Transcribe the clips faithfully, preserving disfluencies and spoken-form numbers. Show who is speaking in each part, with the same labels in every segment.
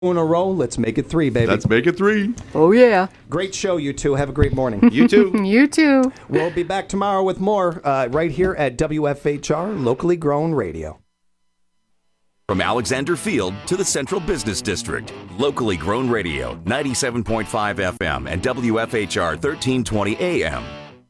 Speaker 1: In a row, let's make it three, baby.
Speaker 2: Let's make it three.
Speaker 3: Oh, yeah.
Speaker 1: Great show, you two. Have a great morning.
Speaker 2: You too.
Speaker 3: You too.
Speaker 1: We'll be back tomorrow with more uh, right here at W F H R, locally grown radio.
Speaker 4: From Alexander Field to the Central Business District, locally grown radio, ninety-seven point five F M and W F H R thirteen twenty A M.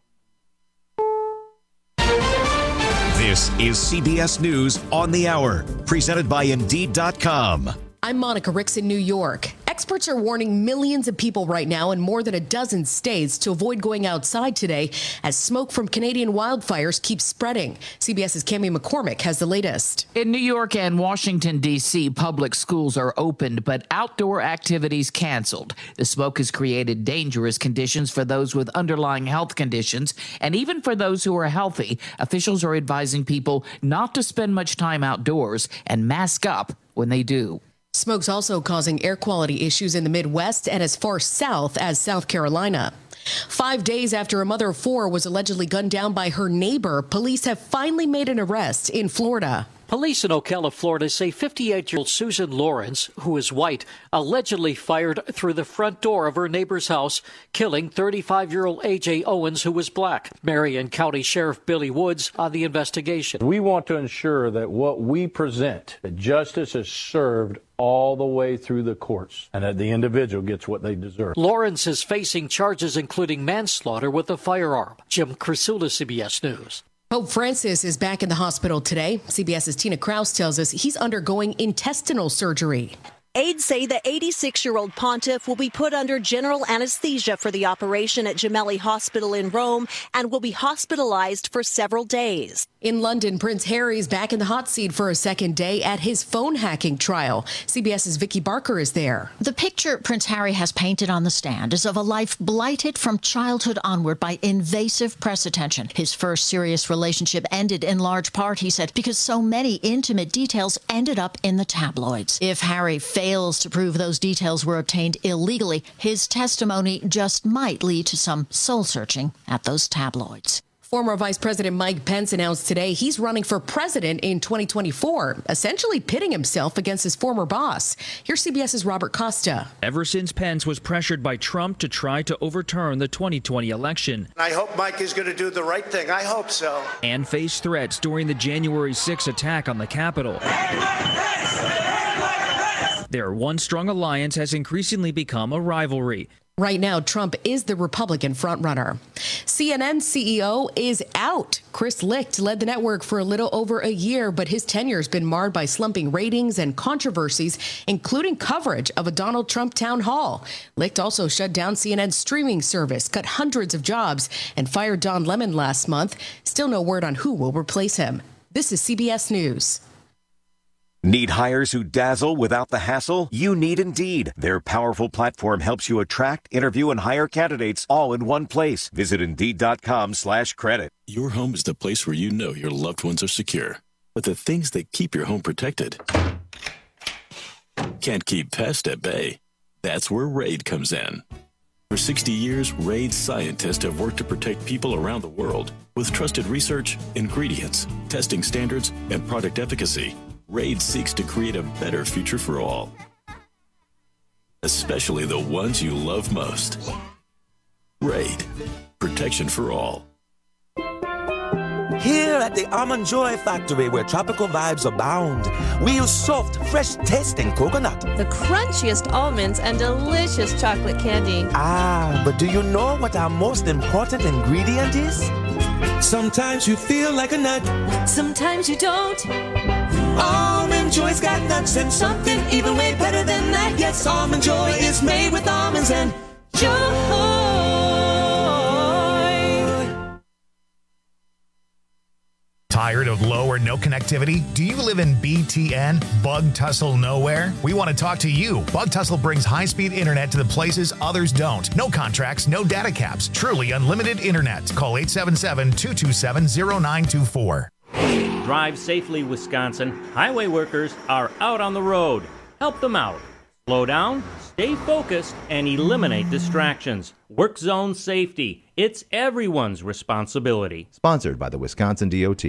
Speaker 5: This is C B S News on the Hour, presented by Indeed dot com.
Speaker 6: I'm Monica Ricks in New York. Experts are warning millions of people right now in more than a dozen states to avoid going outside today as smoke from Canadian wildfires keeps spreading. CBS's Cammie McCormick has the latest.
Speaker 7: In New York and Washington, D C, public schools are opened, but outdoor activities canceled. The smoke has created dangerous conditions for those with underlying health conditions, and even for those who are healthy. Officials are advising people not to spend much time outdoors and mask up when they do.
Speaker 6: Smoke's also causing air quality issues in the Midwest and as far south as South Carolina. Five days after a mother of four was allegedly gunned down by her neighbor, police have finally made an arrest in Florida.
Speaker 8: Police in Ocala, Florida say fifty-eight-year-old Susan Lawrence, who is white, allegedly fired through the front door of her neighbor's house, killing thirty-five-year-old A J Owens, who was black. Marion County Sheriff Billy Woods on the investigation.
Speaker 9: We want to ensure that what we present, that justice is served all the way through the courts, and that the individual gets what they deserve.
Speaker 8: Lawrence is facing charges including manslaughter with a firearm. Jim Krasula, C B S News.
Speaker 6: Pope Francis is back in the hospital today. CBS's Tina Kraus tells us he's undergoing intestinal surgery.
Speaker 10: Aides say the eighty-six-year-old pontiff will be put under general anesthesia for the operation at Gemelli Hospital in Rome and will be hospitalized for several days.
Speaker 6: In London, Prince Harry's back in the hot seat for a second day at his phone hacking trial. CBS's Vicky Barker is there.
Speaker 11: The picture Prince Harry has painted on the stand is of a life blighted from childhood onward by invasive press attention. His first serious relationship ended in large part, he said, because so many intimate details ended up in the tabloids. If Harry fails to prove those details were obtained illegally, his testimony just might lead to some soul-searching at those tabloids.
Speaker 6: Former Vice President Mike Pence announced today he's running for president in twenty twenty-four, essentially pitting himself against his former boss. Here's CBS's Robert Costa.
Speaker 12: Ever since Pence was pressured by Trump to try to overturn the twenty twenty election.
Speaker 13: I hope Mike is going to do the right thing. I hope so.
Speaker 12: And faced threats during the January sixth attack on the Capitol. Their one-strong alliance has increasingly become a rivalry.
Speaker 6: Right now, Trump is the Republican frontrunner. C N N C E O is out. Chris Licht led the network for a little over a year, but his tenure has been marred by slumping ratings and controversies, including coverage of a Donald Trump town hall. Licht also shut down C N N's streaming service, cut hundreds of jobs, and fired Don Lemon last month. Still no word on who will replace him. This is C B S News.
Speaker 5: Need hires who dazzle without the hassle? You need Indeed. Their powerful platform helps you attract, interview, and hire candidates all in one place. Visit Indeed.com slash credit.
Speaker 14: Your home is the place where you know your loved ones are secure. But the things that keep your home protected can't keep pests at bay. That's where RAID comes in. For sixty years, RAID scientists have worked to protect people around the world. With trusted research, ingredients, testing standards, and product efficacy, RAID seeks to create a better future for all, especially the ones you love most. RAID, protection for all.
Speaker 15: Here at the Almond Joy Factory, where tropical vibes abound, we use soft, fresh-tasting coconut.
Speaker 16: The crunchiest almonds and delicious chocolate candy.
Speaker 15: Ah, but do you know what our most important ingredient is? Sometimes you feel like a nut.
Speaker 16: Sometimes you don't.
Speaker 15: Almond Joy's got nuts and something even way better than that. Yes, Almond Joy is made with almonds and joy.
Speaker 17: Tired of low or no connectivity? Do you live in B T N? Bug Tussle Nowhere? We want to talk to you. Bug Tussle brings high-speed internet to the places others don't. No contracts, no data caps. Truly unlimited internet. Call eight seven seven, two two seven, zero nine two four.
Speaker 18: Drive safely, Wisconsin. Highway workers are out on the road. Help them out. Slow down, stay focused, and eliminate distractions. Work zone safety. It's everyone's responsibility.
Speaker 19: Sponsored by the Wisconsin D O T.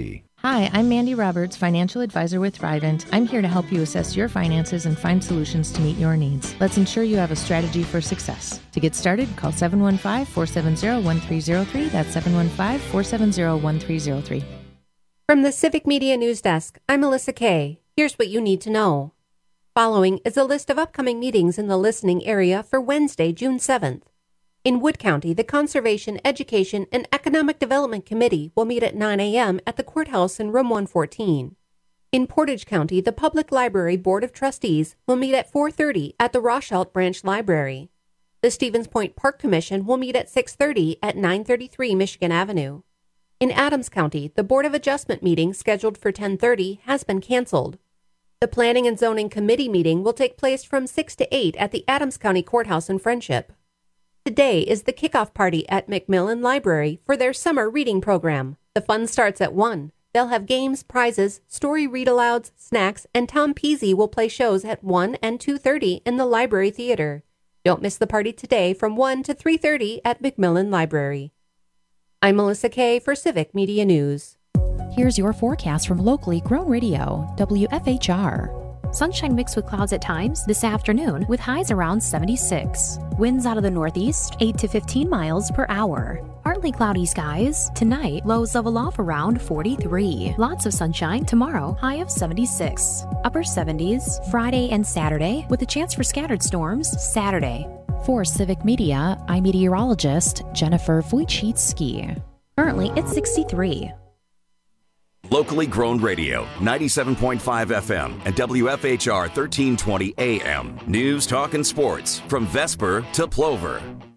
Speaker 2: Hi, I'm Mandy Roberts, financial advisor with Thrivent. I'm here to help you assess your finances and find solutions to meet your needs. Let's ensure you have a strategy for success. To get started, call seven one five, four seven zero, one three zero three. That's seven one five, four seven zero, one three zero three.
Speaker 3: From the Civic Media News Desk, I'm Melissa Kay. Here's what you need to know. Following is a list of upcoming meetings in the listening area for Wednesday, June seventh. In Wood County, the Conservation, Education, and Economic Development Committee will meet at nine a.m. at the courthouse in room one fourteen. In Portage County, the Public Library Board of Trustees will meet at four thirty at the Rochelt Branch Library. The Stevens Point Park Commission will meet at six thirty at nine thirty-three Michigan Avenue. In Adams County, the Board of Adjustment meeting scheduled for ten thirty has been canceled. The Planning and Zoning Committee meeting will take place from six to eight at the Adams County Courthouse in Friendship. Today is the kickoff party at McMillan Library for their summer reading program. The fun starts at one. They'll have games, prizes, story read-alouds, snacks, and Tom Peasy will play shows at one and two thirty in the Library Theater. Don't miss the party today from one to three thirty at McMillan Library. I'm Melissa Kay for Civic Media News.
Speaker 19: Here's your forecast from locally grown radio, W F H R. Sunshine mixed with clouds at times this afternoon with highs around seventy-six. Winds out of the northeast, eight to fifteen miles per hour. Partly cloudy skies. Tonight, lows level off around forty-three. Lots of sunshine tomorrow, high of seventy-six. Upper seventies Friday and Saturday with a chance for scattered storms Saturday. For Civic Media, I'm meteorologist Jennifer Wojcicki. Currently, it's sixty-three.
Speaker 4: Locally grown radio, ninety-seven point five F M and W F H R thirteen twenty A M. News, talk, and sports from Vesper to Plover.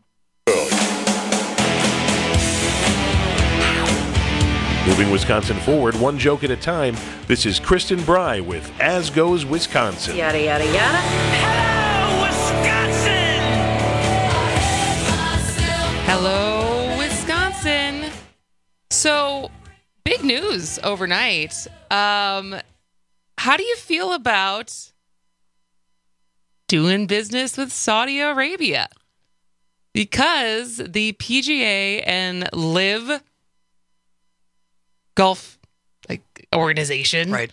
Speaker 20: Moving Wisconsin forward, one joke at a time. This is Kristen Bry with As Goes Wisconsin.
Speaker 21: Yada, yada, yada. Hello, Wisconsin!
Speaker 22: Hello, Wisconsin. So, big news overnight. Um, how do you feel about doing business with Saudi Arabia? Because the P G A and LIV Golf like organization, right,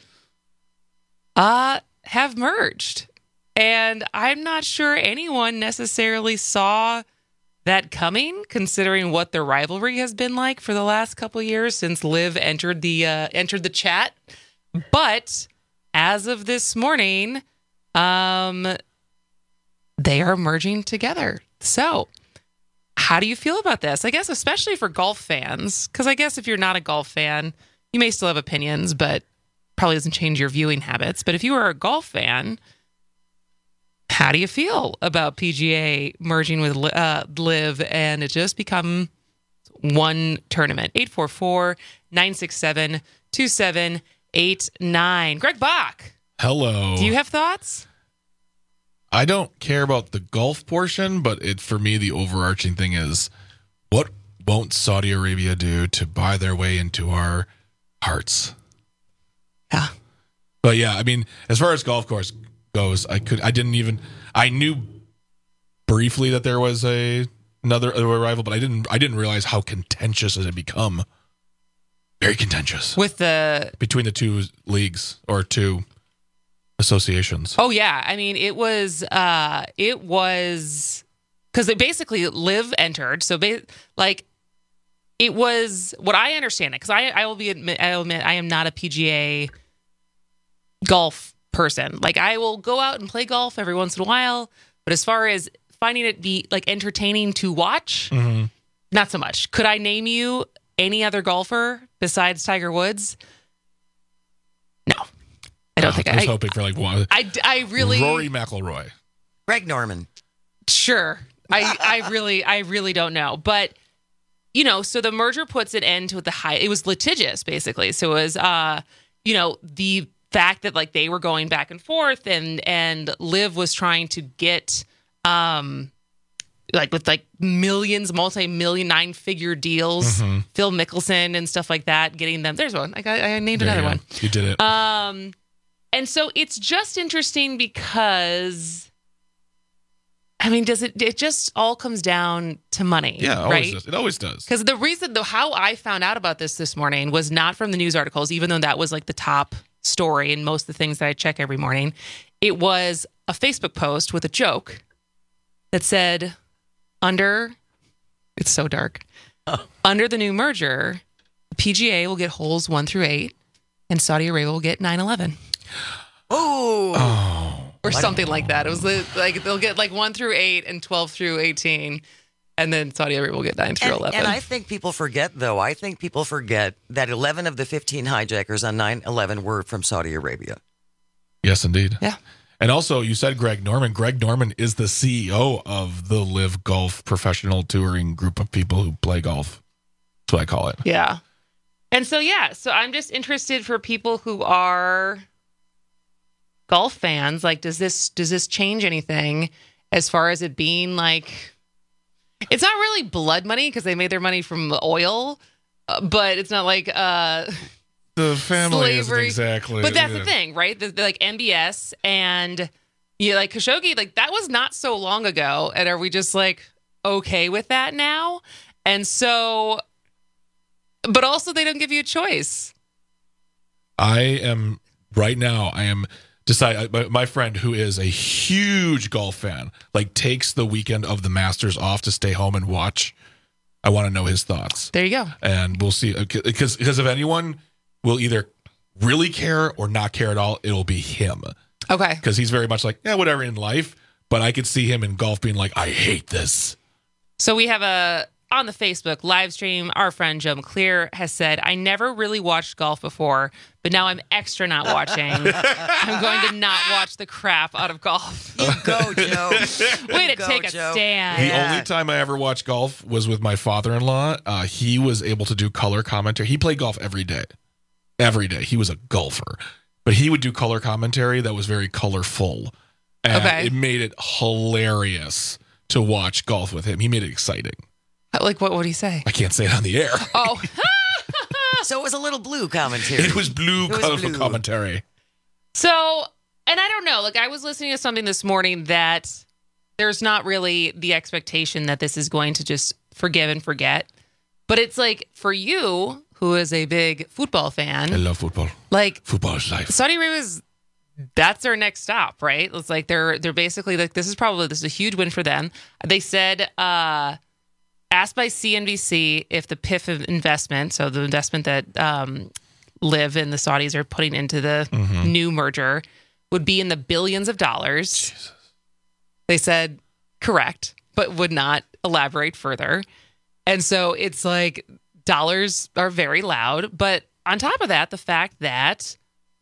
Speaker 22: uh, have merged, and I'm not sure anyone necessarily saw that coming, considering what their rivalry has been like for the last couple of years since LIV entered the uh, entered the chat. But as of this morning, um, they are merging together. So, how do you feel about this? I guess especially for golf fans, because I guess if you're not a golf fan, you may still have opinions, but probably doesn't change your viewing habits. But if you are a golf fan, how do you feel about P G A merging with uh, LIV and it just become one tournament? eight four four, nine six seven, two seven eight nine. Greg Bach.
Speaker 23: Hello.
Speaker 22: Do you have thoughts?
Speaker 23: I don't care about the golf portion, but it for me, the overarching thing is what won't Saudi Arabia do to buy their way into our hearts?
Speaker 22: Yeah.
Speaker 23: But yeah, I mean, as far as golf course goes, I could I didn't even I knew briefly that there was a another rival, but I didn't I didn't realize how contentious it had become. Very contentious.
Speaker 22: With the
Speaker 23: between the two leagues or two associations.
Speaker 22: Oh yeah, I mean it was uh it was because they basically LIV entered, so ba- like it was what I understand it because I I will be admit I will admit I am not a P G A golf person. Like I will go out and play golf every once in a while, but as far as finding it be like entertaining to watch, mm-hmm. not so much. Could I name you any other golfer besides Tiger Woods? No. I don't
Speaker 23: oh,
Speaker 22: think
Speaker 23: I was
Speaker 22: I,
Speaker 23: hoping for like one.
Speaker 22: I, I really
Speaker 23: Rory McIlroy,
Speaker 24: Greg Norman.
Speaker 22: Sure, I I really I really don't know, but you know, so the merger puts an end to the high. It was litigious, basically. So it was, uh, you know, the fact that like they were going back and forth, and and LIV was trying to get, um, like with like millions, multi-million, nine-figure deals, mm-hmm. Phil Mickelson and stuff like that, getting them. There's one. I got, I named
Speaker 23: there
Speaker 22: another
Speaker 23: you
Speaker 22: one.
Speaker 23: You did it.
Speaker 22: Um. And so it's just interesting because I mean, does it? It just all comes down to money.
Speaker 23: Yeah, it always
Speaker 22: right?
Speaker 23: does. It always does.
Speaker 22: Because the reason, though, how I found out about this this morning was not from the news articles, even though that was like the top story and most of the things that I check every morning. It was a Facebook post with a joke that said, under, it's so dark, oh. under the new merger, the P G A will get holes one through eight, and Saudi Arabia will get nine eleven.
Speaker 1: Oh.
Speaker 23: Oh.
Speaker 22: Or something like that. It was the, like they'll get like one through eight and twelve through eighteen, and then Saudi Arabia will get nine through
Speaker 1: and,
Speaker 22: eleven.
Speaker 1: And I think people forget, though. I think people forget that eleven of the fifteen hijackers on nine eleven were from Saudi Arabia.
Speaker 23: Yes, indeed.
Speaker 22: Yeah.
Speaker 23: And also, you said Greg Norman. Greg Norman is the C E O of the Live Golf professional touring group of people who play golf. That's what I call it.
Speaker 22: Yeah. And so, yeah. So I'm just interested for people who are golf fans. Like, does this does this change anything as far as it being like, it's not really blood money because they made their money from oil, uh, but it's not like uh,
Speaker 23: the family isn't
Speaker 22: slavery.
Speaker 23: exactly.
Speaker 22: But that's the thing, right? The, the, like M B S and yeah, like Khashoggi, like that was not so long ago, and are we just like okay with that now? And so, but also they don't give you a choice.
Speaker 23: I am right now. I am. Decide my, my friend who is a huge golf fan, like takes the weekend of the Masters off to stay home and watch. I want to know his thoughts.
Speaker 22: There you go.
Speaker 23: And we'll see, because because if anyone will either really care or not care at all, it'll be him.
Speaker 22: Okay.
Speaker 23: Because he's very much like, yeah, whatever in life, but I could see him in golf being like, I hate this.
Speaker 22: So we have a on the Facebook live stream. Our friend Joe McClear has said, I never really watched golf before, but now I'm extra not watching. I'm going to not watch the crap out of golf.
Speaker 1: You go, Joe.
Speaker 22: Way to
Speaker 1: go,
Speaker 22: take a
Speaker 1: Joe.
Speaker 22: stand.
Speaker 23: The
Speaker 1: Yeah.
Speaker 23: only time I ever watched golf was with my father-in-law. Uh, he was able to do color commentary. He played golf every day. Every day. He was a golfer. But he would do color commentary that was very colorful. And
Speaker 22: Okay.
Speaker 23: it made it hilarious to watch golf with him. He made it exciting.
Speaker 22: Like, what would he say?
Speaker 23: I can't say it on the air.
Speaker 22: Oh.
Speaker 1: So it was a little blue commentary.
Speaker 23: It was blue
Speaker 1: It was
Speaker 23: colorful
Speaker 1: blue.
Speaker 23: commentary.
Speaker 22: So, and I don't know, like I was listening to something this morning that there's not really the expectation that this is going to just forgive and forget. But it's like for you, who is a big football fan.
Speaker 23: I love football.
Speaker 22: Like
Speaker 23: football is life.
Speaker 22: Saudi Arabia is, that's their next stop, right? It's like they're they're basically like this is probably this is a huge win for them. They said uh asked by C N B C if the P I F investment, so the investment that um, Live and the Saudis are putting into the
Speaker 23: Mhm.
Speaker 22: new merger, would be in the billions of dollars.
Speaker 23: Jesus.
Speaker 22: They said correct, but would not elaborate further. And so it's like dollars are very loud. But on top of that, the fact that,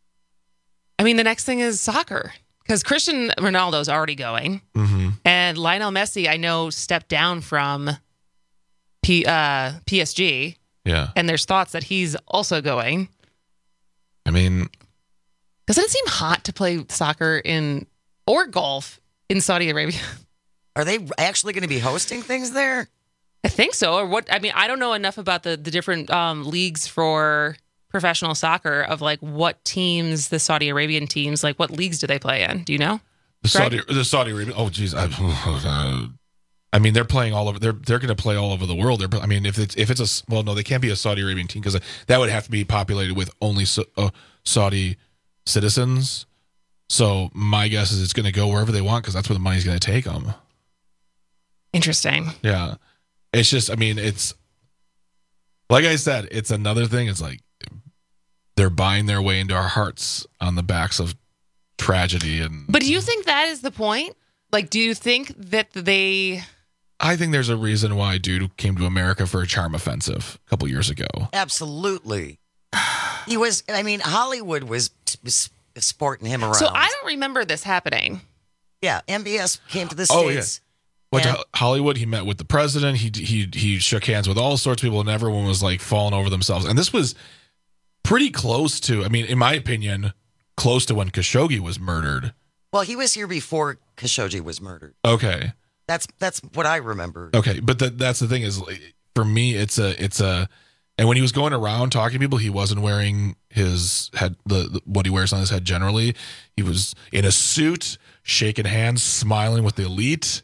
Speaker 22: I mean, the next thing is soccer. Because Cristiano Ronaldo's already going.
Speaker 23: Mm-hmm.
Speaker 22: And Lionel Messi, I know, stepped down from P, uh, P S G.
Speaker 23: Yeah.
Speaker 22: And there's thoughts that he's also going.
Speaker 23: I mean,
Speaker 22: Doesn't it seem hot to play soccer in or golf in Saudi Arabia?
Speaker 1: Are they actually going to be hosting things there?
Speaker 22: I think so. Or what? I mean, I don't know enough about the, the different um, leagues for professional soccer of like what teams, the Saudi Arabian teams, like what leagues do they play in? Do you know?
Speaker 23: the Saudi, the Saudi Arabia. Oh, geez. I, uh, I mean, they're playing all over. They're they're going to play all over the world. They're. I mean, if it's if it's a well, no, they can't be a Saudi Arabian team because that would have to be populated with only Sa- uh, Saudi citizens. So my guess is it's going to go wherever they want because that's where the money's going to take them.
Speaker 22: Interesting.
Speaker 23: Yeah, it's just. I mean, it's like I said. It's another thing. It's like they're buying their way into our hearts on the backs of tragedy and.
Speaker 22: But do you think that is the point? Like, do you think that they?
Speaker 23: I think there's a reason why dude came to America for a charm offensive a couple years ago.
Speaker 1: Absolutely. He was, I mean, Hollywood was, was sporting him around.
Speaker 22: So I don't remember this happening.
Speaker 1: Yeah, M B S came to the
Speaker 23: Oh, yeah.
Speaker 1: States.
Speaker 23: Went
Speaker 1: and-
Speaker 23: to Hollywood. He met with the president. He he he shook hands with all sorts of people, and everyone was like falling over themselves. And this was pretty close to, I mean, in my opinion, close to when Khashoggi was murdered.
Speaker 1: Well, he was here before Khashoggi was murdered.
Speaker 23: Okay.
Speaker 1: That's that's what I remember.
Speaker 23: Okay, but the, that's the thing is, like, for me, it's a it's a, and when he was going around talking to people, he wasn't wearing his head the, the what he wears on his head generally. He was in a suit, shaking hands, smiling with the elite.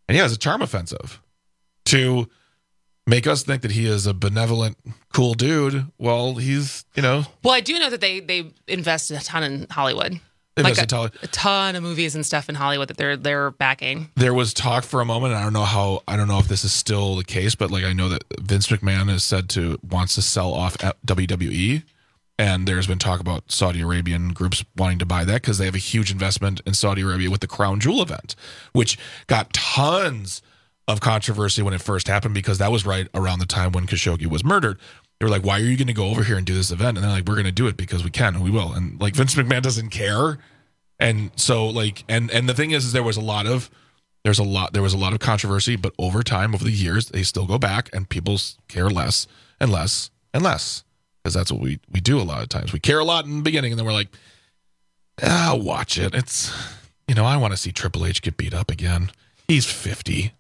Speaker 23: And yeah, it's a charm offensive to make us think that he is a benevolent, cool dude. Well, he's, you know.
Speaker 22: Well, I do know that they they invest a ton in Hollywood.
Speaker 23: They
Speaker 22: like
Speaker 23: invest
Speaker 22: a,
Speaker 23: a, ton.
Speaker 22: a ton of movies and stuff in Hollywood that they're they're backing.
Speaker 23: There was talk for a moment. And I don't know how. I don't know if this is still the case, but like I know that Vince McMahon has said to wants to sell off W W E, and there's been talk about Saudi Arabian groups wanting to buy that because they have a huge investment in Saudi Arabia with the Crown Jewel event, which got tons of controversy when it first happened because that was right around the time when Khashoggi was murdered. They were like, why are you going to go over here and do this event? And they're like, we're going to do it because we can and we will. And like Vince McMahon doesn't care. And so like, and, and the thing is, is there was a lot of, there's a lot, there was a lot of controversy, but over time, over the years, they still go back and people care less and less and less because that's what we, we do a lot of times. We care a lot in the beginning and then we're like, ah, watch it. It's, you know, I want to see Triple H get beat up again. He's fifty.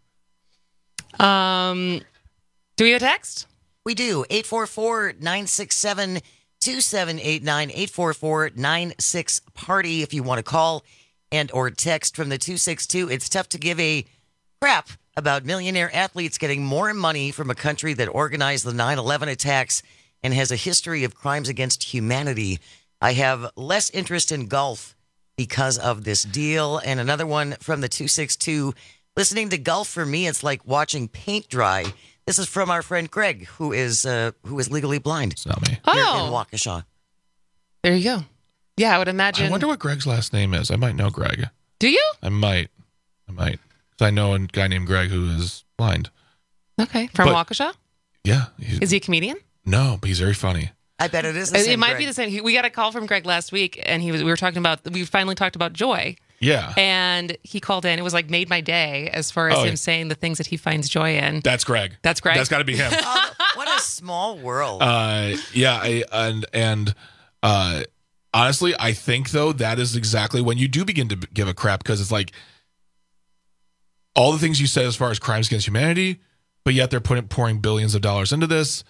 Speaker 22: Um, do we have a text?
Speaker 1: We do. eight four four, nine six seven, two seven eight nine. eight four four, nine six, party if you want to call and or text from the two six two. It's tough to give a crap about millionaire athletes getting more money from a country that organized the nine eleven attacks and has a history of crimes against humanity. I have less interest in golf because of this deal. And another one from the two six two. Listening to golf for me, it's like watching paint dry. This is from our friend Greg, who is uh, who is legally blind.
Speaker 23: It's not me.
Speaker 22: Oh,
Speaker 1: here in Waukesha.
Speaker 22: There you go. Yeah, I would imagine.
Speaker 23: I wonder what Greg's last name is. I might know Greg.
Speaker 22: Do you?
Speaker 23: I might. I might. Because I know a guy named Greg who is blind.
Speaker 22: Okay, from
Speaker 23: But-
Speaker 22: Waukesha.
Speaker 23: Yeah.
Speaker 22: Is he a comedian?
Speaker 23: No, but he's very funny.
Speaker 1: I bet it is the
Speaker 22: It,
Speaker 1: same
Speaker 22: it might
Speaker 1: Greg.
Speaker 22: be the same. He- We got a call from Greg last week, and he was. We were talking about. We finally talked about joy.
Speaker 23: Yeah.
Speaker 22: And he called in. It was like made my day as far as
Speaker 23: Oh,
Speaker 22: him
Speaker 23: yeah.
Speaker 22: saying the things that he finds joy in.
Speaker 23: That's Greg.
Speaker 22: That's Greg.
Speaker 23: That's got to be him.
Speaker 1: Oh, what a small world.
Speaker 23: Uh, yeah, I, and and uh, honestly, I think though that is exactly when you do begin to b- give a crap because it's like all the things you said as far as crimes against humanity, but yet they're putting pouring billions of dollars into this.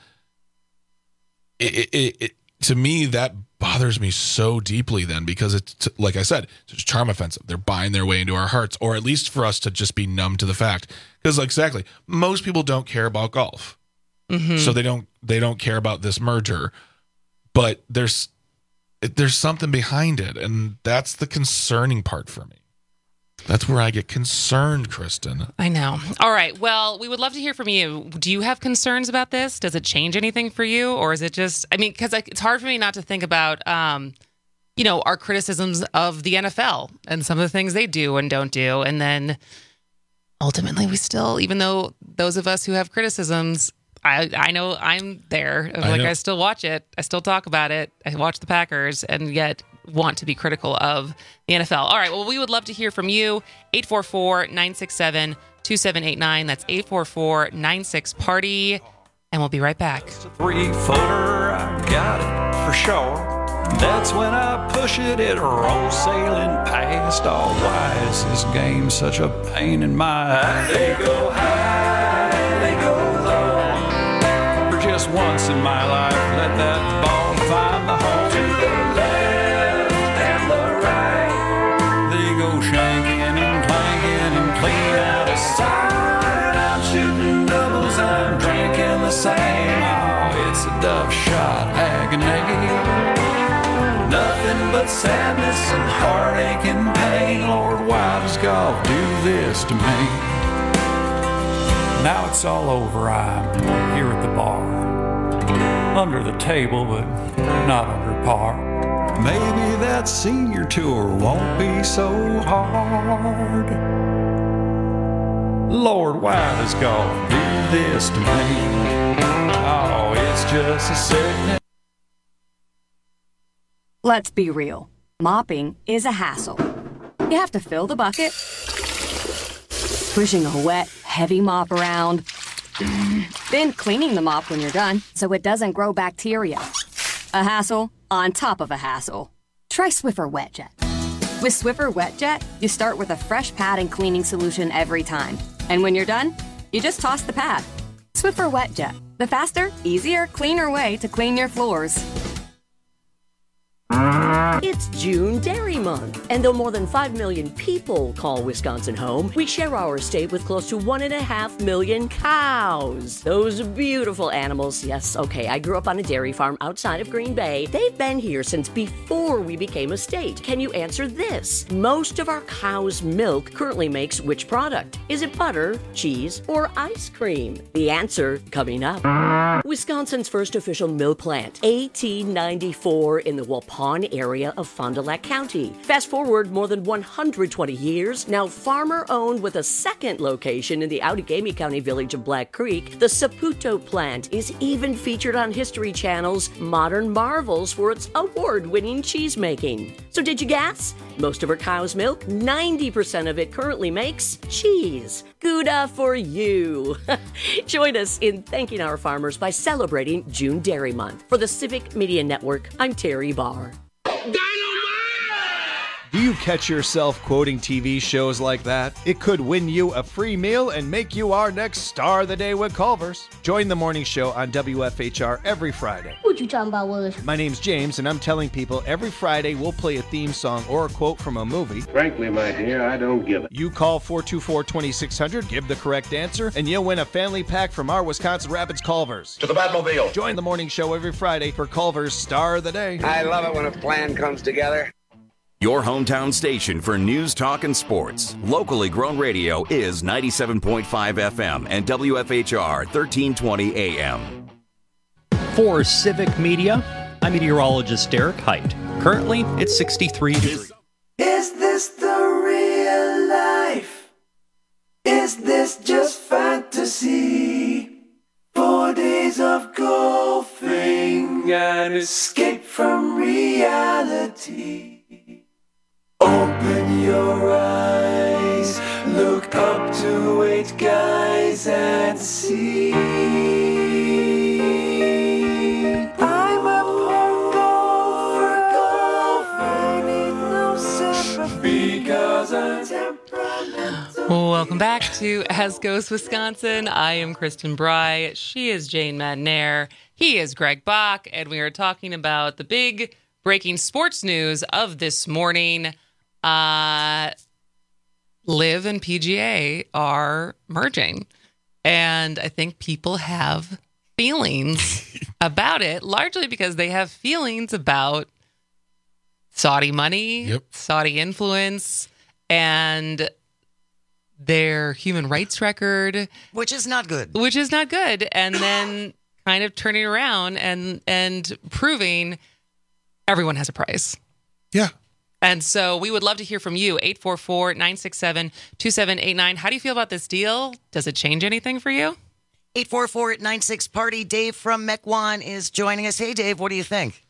Speaker 23: It, it, it, it to me that bothers me so deeply then because it's like I said, it's a charm offensive. They're buying their way into our hearts, or at least for us to just be numb to the fact. Because like, exactly, most people don't care about golf.
Speaker 22: Mm-hmm.
Speaker 23: So they don't they don't care about this merger, but there's there's something behind it, and that's the concerning part for me. That's where I get concerned, Kristen.
Speaker 22: I know. All right. Well, we would love to hear from you. Do you have concerns about this? Does it change anything for you, or is it just? I mean, because it's hard for me not to think about, um, you know, our criticisms of the N F L and some of the things they do and don't do, and then ultimately we still, even though those of us who have criticisms. I I know I'm there.
Speaker 23: I
Speaker 22: Like
Speaker 23: know.
Speaker 22: I still watch it. I still talk about it. I watch the Packers and yet want to be critical of the N F L. All right. Well, we would love to hear from you. eight four four, nine six seven, two seven eight nine. That's eight four four, nine six, party. And we'll be right back.
Speaker 7: Three footer, I got it for sure. That's when I push it, it rolls sailing past. All why is this game such a pain in my eye? They go high, they go low. For just once in my life, let that ball find the hole. To the left and the right, they go shanking and clanking and clean out of sight. I'm shooting doubles, I'm drinking the same. Oh, it's a dove shot agony. Nothing but sadness and heartache and pain. Lord, why does golf do this to me? Now it's all over, I'm here at the bar. Under the table, but not under par. Maybe that senior tour won't be so hard. Lord, why does golf do this to me? Oh, it's just a sickness.
Speaker 8: Let's be real. Mopping is a hassle. You have to fill the bucket, pushing a wet, heavy mop around, then cleaning the mop when you're done so it doesn't grow bacteria. A hassle on top of a hassle. Try Swiffer WetJet. With Swiffer WetJet, you start with a fresh pad and cleaning solution every time. And when you're done, you just toss the pad. Swiffer WetJet, the faster, easier, cleaner way to clean your floors.
Speaker 9: It's June Dairy Month, and though more than five million people call Wisconsin home, we share our state with close to one and a half million cows. Those beautiful animals. Yes, okay, I grew up on a dairy farm outside of Green Bay. They've been here since before we became a state. Can you answer this? Most of our cow's milk currently makes which product? Is it butter, cheese, or ice cream? The answer coming up. Wisconsin's first official milk plant, A T ninety-four in the Waupun area of Fond du Lac County. Fast forward more than one hundred twenty years, now farmer-owned with a second location in the Outagamie County village of Black Creek, the Saputo plant is even featured on History Channel's Modern Marvels for its award-winning cheese making. So did you guess? Most of our cow's milk, ninety percent of it currently makes cheese. Gouda for you. Join us in thanking our farmers by celebrating June Dairy Month. For the Civic Media Network, I'm Terry Barr.
Speaker 10: Do you catch yourself quoting T V shows like that? It could win you a free meal and make you our next star of the day with Culver's. Join the morning show on W F H R every Friday.
Speaker 11: What you talking about, Willis?
Speaker 10: My name's James, and I'm telling people every Friday we'll play a theme song or a quote from a movie.
Speaker 24: Frankly, my dear, I don't give it.
Speaker 10: You call four two four, two six zero zero, give the correct answer, and you'll win a family pack from our Wisconsin Rapids Culver's.
Speaker 24: To the Batmobile.
Speaker 10: Join the morning show every Friday for Culver's Star of the Day.
Speaker 24: I love it when a plan comes together.
Speaker 4: Your hometown station for news, talk, and sports. Locally grown radio is ninety-seven point five F M and W F H R thirteen twenty A M.
Speaker 25: For Civic Media, I'm meteorologist Derek Height. Currently, it's sixty-three degrees.
Speaker 15: Is this the real life? Is this just fantasy? Four days of golfing and escape from reality. Open your eyes, look up to eight guys and see. I'm a poor golfer, golfer, need no sympathy because I'm temperamental.
Speaker 22: Welcome back to As Goes Wisconsin. I am Kristen Bry. She is Jane Madnair. He is Greg Bach, and we are talking about the big breaking sports news of this morning. Uh, Live and P G A are merging, and I think people have feelings about it, largely because they have feelings about Saudi money,
Speaker 23: yep.
Speaker 22: Saudi influence, and their human rights record,
Speaker 1: which is not good.
Speaker 22: Which is not good, and then kind of turning around and and proving everyone has a price.
Speaker 23: Yeah.
Speaker 22: And so we would love to hear from you, eight four four, nine six seven, two seven eight nine. How do you feel about this deal? Does it change anything for you?
Speaker 1: eight four four, nine six, party. Dave from Mequon is joining us. Hey, Dave, what do you think?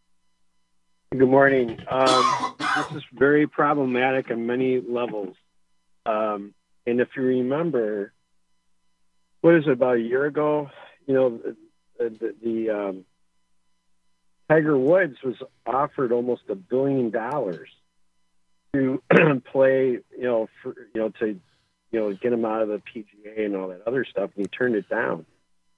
Speaker 26: Good morning. Um, this is very problematic on many levels. Um, and if you remember, what is it, about a year ago, you know, the, the, the um, Tiger Woods was offered almost a billion dollars to play, you know, for, you know, to, you know, get him out of the P G A and all that other stuff, and he turned it down.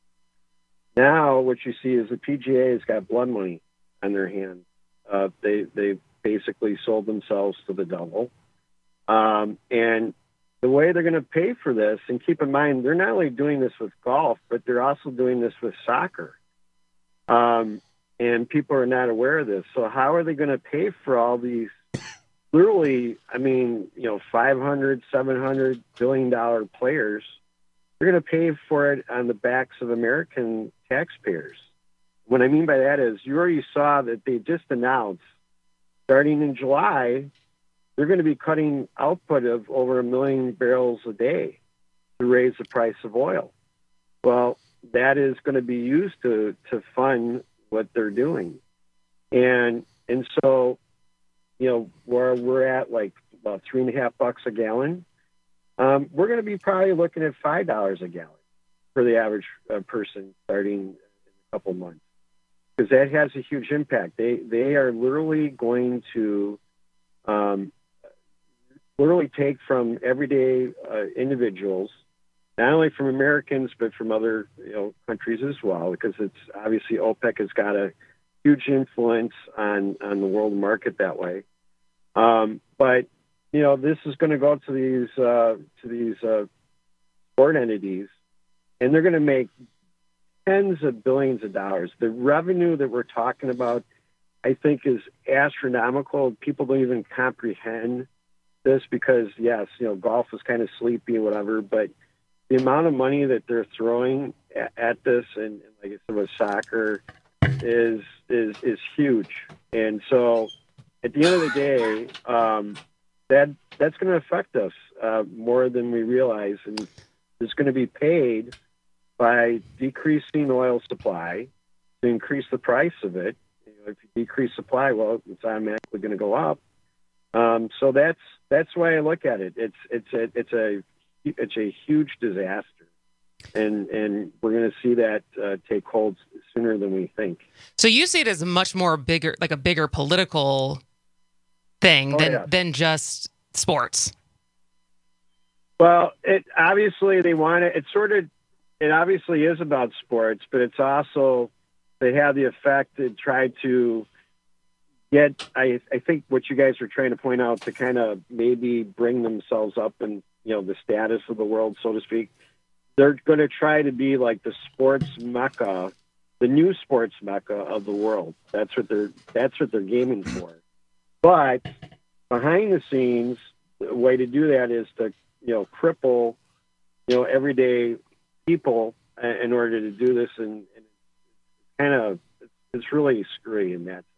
Speaker 26: Now, what you see is the P G A has got blood money on their hands. Uh, they they basically sold themselves to the devil, um, and the way they're going to pay for this, and keep in mind, they're not only doing this with golf, but they're also doing this with soccer. Um, And people are not aware of this. So how are they going to pay for all these, literally, I mean, you know, five hundred, seven hundred billion dollar players? They're going to pay for it on the backs of American taxpayers. What I mean by that is you already saw that they just announced, starting in July, they're going to be cutting output of over a million barrels a day to raise the price of oil. Well, that is going to be used to, to fund what they're doing. And and so, you know, where we're at like about three and a half bucks a gallon, um, we're going to be probably looking at five dollars a gallon for the average uh, person starting in a couple months, because that has a huge impact. They they are literally going to um, literally take from everyday uh, individuals, not only from Americans, but from other, you know, countries as well, because it's obviously OPEC has got a huge influence on, on the world market that way. Um, but, you know, this is going to go to these, uh, to these uh, sport entities, and they're going to make tens of billions of dollars. The revenue that we're talking about, I think, is astronomical. People don't even comprehend this because, yes, you know, golf is kind of sleepy, whatever, but the amount of money that they're throwing at, at this, and, and like I said, with soccer, is is is huge. And so, at the end of the day, um, that that's going to affect us uh, more than we realize, and it's going to be paid by decreasing oil supply to increase the price of it. You know, if you decrease supply, well, it's automatically going to go up. Um, so that's that's why I look at it. It's it's a it's a it's a huge disaster, and and we're going to see that uh, take hold sooner than we think.
Speaker 22: So you see it as a much more bigger, like a bigger political thing
Speaker 26: Oh,
Speaker 22: than
Speaker 26: yeah.
Speaker 22: than just sports.
Speaker 26: Well, it obviously they want it. It's sort of it obviously is about sports, but it's also they have the effect to try to get. I I think what you guys are trying to point out to kind of maybe bring themselves up in you know the status of the world, so to speak. They're going to try to be like the sports mecca, the new sports mecca of the world. That's what they're that's what they're gaming for. But behind the scenes, the way to do that is to you know cripple you know everyday people uh, in order to do this, and, and kind of it's really screwy in that.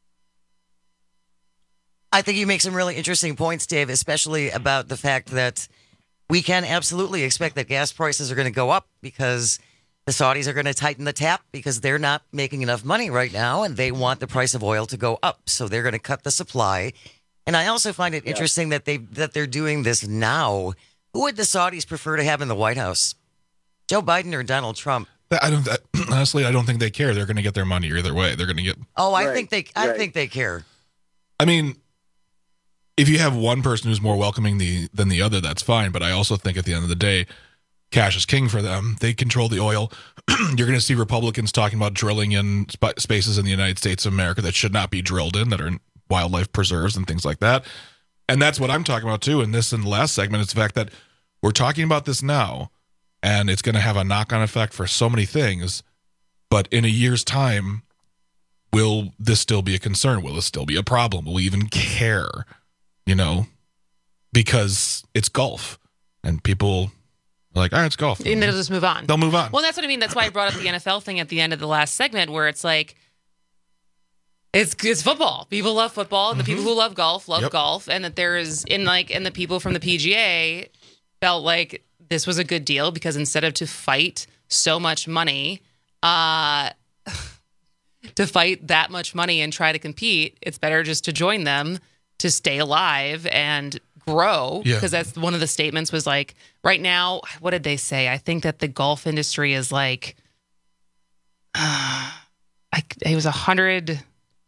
Speaker 1: I think you make some really interesting points, Dave, especially about the fact that we can absolutely expect that gas prices are going to go up because the Saudis are going to tighten the tap because they're not making enough money right now and they want the price of oil to go up. So they're going to cut the supply. And I also find it
Speaker 26: Yeah.
Speaker 1: interesting that they that they're doing this now. Who would the Saudis prefer to have in the White House? Joe Biden or Donald Trump?
Speaker 23: I don't that, honestly. I don't think they care. They're going to get their money either way. They're going to get.
Speaker 1: Oh, I
Speaker 26: Right,
Speaker 1: think they I
Speaker 26: right.
Speaker 1: think they care.
Speaker 23: I mean, if you have one person who's more welcoming the than the other, that's fine. But I also think at the end of the day, cash is king for them. They control the oil. You're going to see Republicans talking about drilling in sp- spaces in the United States of America that should not be drilled in, that are in wildlife preserves and things like that. And that's what I'm talking about too. In this and the last segment, it's the fact that we're talking about this now, and it's going to have a knock-on effect for so many things. But in a year's time, will this still be a concern? Will this still be a problem? Will we even care? You know, because it's golf, and people are like, all right, it's golf.
Speaker 22: And they'll just move on.
Speaker 23: They'll move on.
Speaker 22: Well, that's what I mean. That's why I brought up the N F L thing at the end of the last segment, where it's like, it's it's football. People love football, and the people who love golf love
Speaker 23: Yep.
Speaker 22: golf, and that there is in like, and the people from the P G A felt like this was a good deal because instead of to fight so much money, uh, to fight that much money and try to compete, it's better just to join them to stay alive and grow.
Speaker 23: Yeah.
Speaker 22: Because that's one of the statements was like, right now, what did they say? I think that the golf industry is like, uh, I, it was a hundred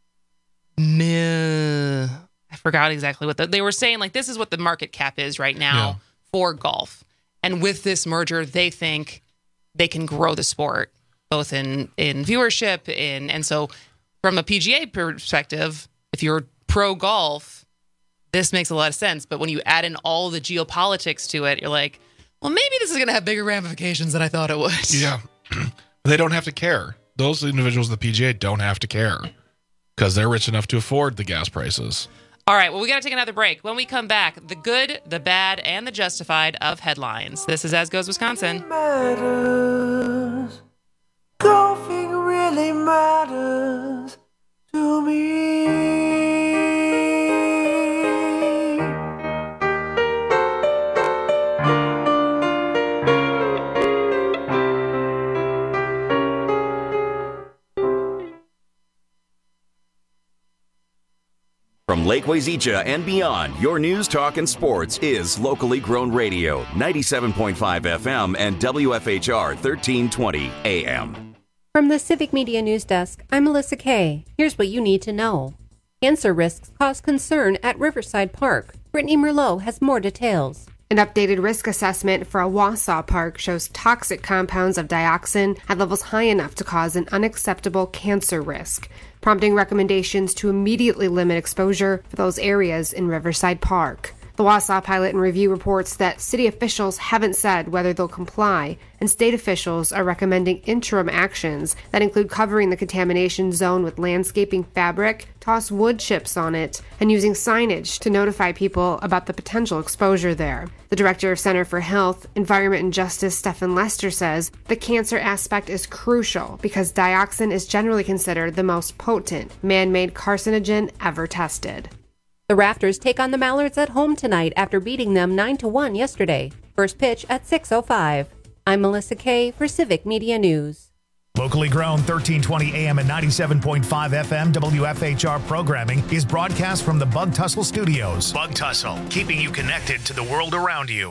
Speaker 22: mil. I forgot exactly what the, they were saying. Like, this is what the market cap is right now
Speaker 23: Yeah.
Speaker 22: for golf. And with this merger, they think they can grow the sport both in, in viewership in, and so from a P G A perspective, if you're pro golf, this makes a lot of sense. But when you add in all the geopolitics to it, you're like, well, maybe this is going to have bigger ramifications than I thought it would.
Speaker 23: Yeah. They don't have to care. Those individuals at the P G A don't have to care because they're rich enough to afford the gas prices.
Speaker 22: All right, well, we got to take another break. When we come back, the good, the bad, and the justified of headlines. This is As Goes Wisconsin.
Speaker 15: Matters. Golfing really matters to me.
Speaker 4: From Lake Wazeecha and beyond, your news, talk, and sports is locally grown radio, ninety-seven point five F M and W F H R thirteen twenty A M.
Speaker 3: From the Civic Media News Desk, I'm Melissa Kay. Here's what you need to know. Cancer risks cause concern at Riverside Park. Brittany Merlot has more details.
Speaker 5: An updated risk assessment for a Wausau park shows toxic compounds of dioxin at levels high enough to cause an unacceptable cancer risk, prompting recommendations to immediately limit exposure for those areas in Riverside Park. The Wausau Pilot and Review reports that city officials haven't said whether they'll comply, and state officials are recommending interim actions that include covering the contamination zone with landscaping fabric, toss wood chips on it, and using signage to notify people about the potential exposure there. The director of Center for Health, Environment and Justice, Stephen Lester, says the cancer aspect is crucial because dioxin is generally considered the most potent man-made carcinogen ever tested.
Speaker 3: The Raptors take on the Mallards at home tonight after beating them nine to one yesterday. First pitch at six oh five. I'm Melissa Kay for Civic Media News.
Speaker 17: Locally grown thirteen twenty A M and ninety-seven point five F M W F H R programming is broadcast from the Bug Tussle Studios. Bug Tussle, keeping you connected to the world around you.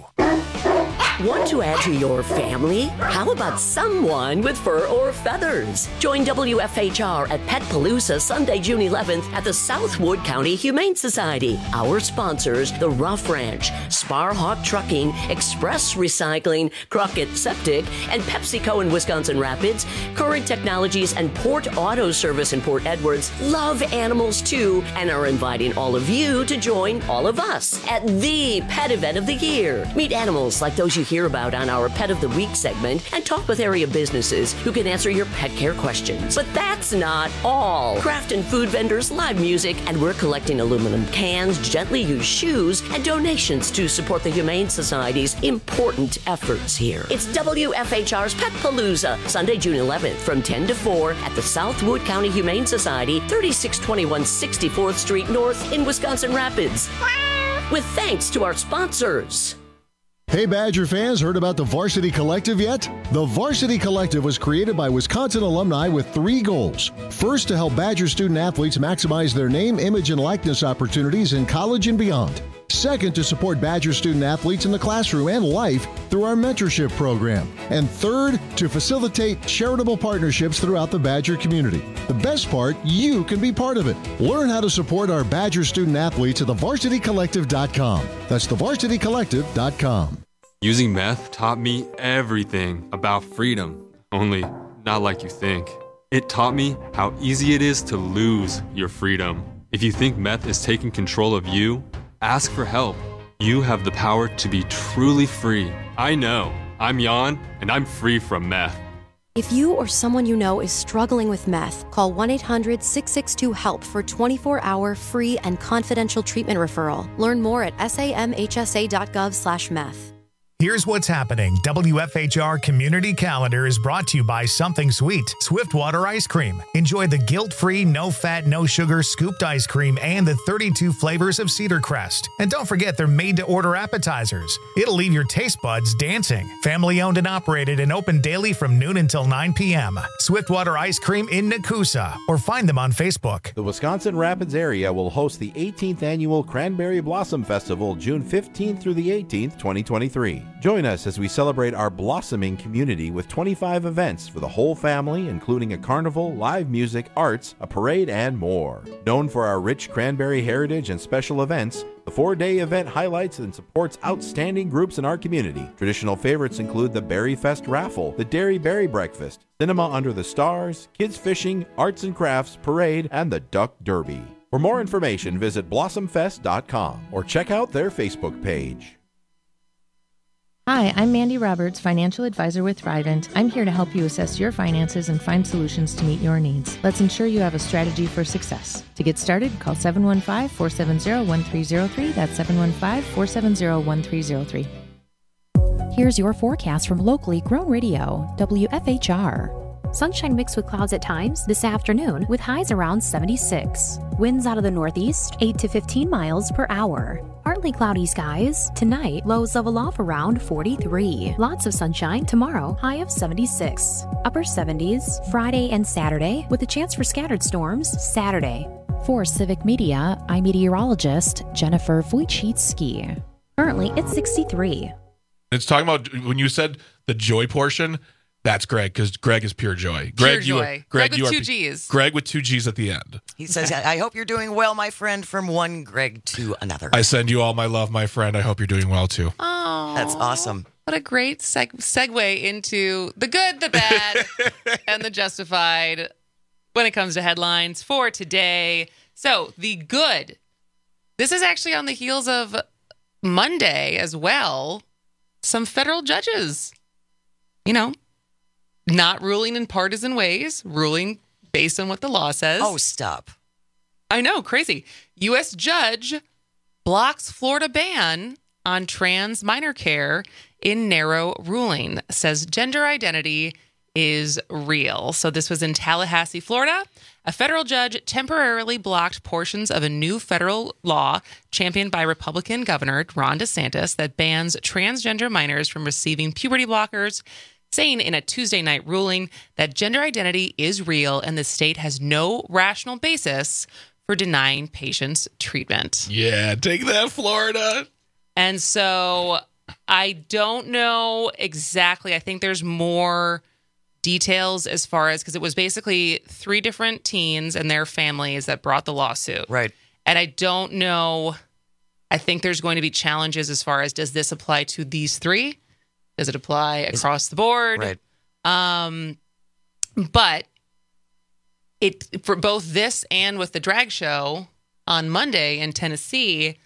Speaker 9: Want to add to your family? How about someone with fur or feathers? Join W F H R at Pet Palooza Sunday, June eleventh at the Southwood County Humane Society. Our sponsors, the Rough Ranch, Sparhawk Trucking, Express Recycling, Crockett Septic, and PepsiCo in Wisconsin Rapids, Current Technologies, and Port Auto Service in Port Edwards love animals too and are inviting all of you to join all of us at the pet event of the year. Meet animals like those you hear about on our Pet of the Week segment and talk with area businesses who can answer your pet care questions. But that's not all. Craft and food vendors, live music, and we're collecting aluminum cans, gently used shoes, and donations to support the Humane Society's important efforts here. It's W F H R's Pet Palooza, Sunday, June eleventh from ten to four at the Southwood County Humane Society, thirty-six twenty-one sixty-fourth Street North in Wisconsin Rapids. With thanks to our sponsors.
Speaker 6: Hey Badger fans, heard about the Varsity Collective yet? The Varsity Collective was created by Wisconsin alumni with three goals. First, to help Badger student athletes maximize their name, image, and likeness opportunities in college and beyond. Second, to support Badger student athletes in the classroom and life through our mentorship program. And third, to facilitate charitable partnerships throughout the Badger community. The best part, you can be part of it. Learn how to support our Badger student athletes at the varsity collective dot com. That's the varsity collective dot com.
Speaker 11: Using meth taught me everything about freedom, only not like you think. It taught me how easy it is to lose your freedom. If you think meth is taking control of you, ask for help. You have the power to be truly free. I know. I'm Jan, and I'm free from meth.
Speaker 12: If you or someone you know is struggling with meth, call one eight hundred six six two HELP for twenty-four hour free and confidential treatment referral. Learn more at samhsa dot gov slash meth.
Speaker 17: Here's what's happening. W F H R Community Calendar is brought to you by Something Sweet, Swiftwater Ice Cream. Enjoy the guilt-free, no-fat, no-sugar scooped ice cream and the thirty-two flavors of Cedar Crest. And don't forget they're made-to-order appetizers. It'll leave your taste buds dancing. Family-owned and operated and open daily from noon until nine p.m. Swiftwater Ice Cream in Nakusa, or find them on Facebook.
Speaker 13: The Wisconsin Rapids area will host the eighteenth Annual Cranberry Blossom Festival June fifteenth through the eighteenth, twenty twenty-three. Join us as we celebrate our blossoming community with twenty-five events for the whole family, including a carnival, live music, arts, a parade, and more. Known for our rich cranberry heritage and special events, the four-day event highlights and supports outstanding groups in our community. Traditional favorites include the Berry Fest Raffle, the Dairy Berry Breakfast, Cinema Under the Stars, Kids Fishing, Arts and Crafts, Parade, and the Duck Derby. For more information, visit blossom fest dot com or check out their Facebook page.
Speaker 2: Hi, I'm Mandy Roberts, financial advisor with Thrivent. I'm here to help you assess your finances and find solutions to meet your needs. Let's ensure you have a strategy for success. To get started, call seven one five, four seven zero, one three zero three. That's seven one five, four seven zero, one three zero three.
Speaker 19: Here's your forecast from locally grown radio, W F H R. Sunshine mixed with clouds at times this afternoon with highs around seventy-six. Winds out of the northeast, eight to fifteen miles per hour. Partly cloudy skies. Tonight, lows level off around forty-three. Lots of sunshine tomorrow, high of seventy-six. Upper seventies Friday and Saturday with a chance for scattered storms Saturday. For Civic Media, I'm meteorologist Jennifer Wojcicki. Currently, it's sixty-three.
Speaker 23: It's talking about when you said the joy portion, That's Greg, because Greg is pure joy.
Speaker 22: Pure
Speaker 23: Greg,
Speaker 22: joy.
Speaker 23: you are,
Speaker 22: Greg,
Speaker 23: Greg,
Speaker 22: with
Speaker 23: you
Speaker 22: two
Speaker 23: are,
Speaker 22: G's.
Speaker 23: Greg with two G's at the end.
Speaker 1: He says, I hope you're doing well, my friend, from one Greg to another.
Speaker 23: I send you all my love, my friend. I hope you're doing well, too.
Speaker 22: Oh,
Speaker 1: that's awesome.
Speaker 22: What a great seg- segue into the good, the bad, and the justified when it comes to headlines for today. So, the good. This is actually on the heels of Monday as well. Some federal judges, you know, not ruling in partisan ways, ruling based on what the law says.
Speaker 1: Oh, stop.
Speaker 22: I know, crazy. U S judge blocks Florida ban on trans minor care in narrow ruling, says gender identity is real. So this was in Tallahassee, Florida. A federal judge temporarily blocked portions of a new federal law championed by Republican Governor Ron DeSantis that bans transgender minors from receiving puberty blockers, saying in a Tuesday night ruling that gender identity is real and the state has no rational basis for denying patients treatment.
Speaker 23: Yeah, take that, Florida.
Speaker 22: And so I don't know exactly. I think there's more details as far as, because it was basically three different teens and their families that brought the lawsuit.
Speaker 1: Right. And
Speaker 22: I don't know. I think there's going to be challenges as far as, does this apply to these three? Does it apply across the board?
Speaker 1: Right.
Speaker 22: Um, but it for both this and with the drag show on Monday in Tennessee,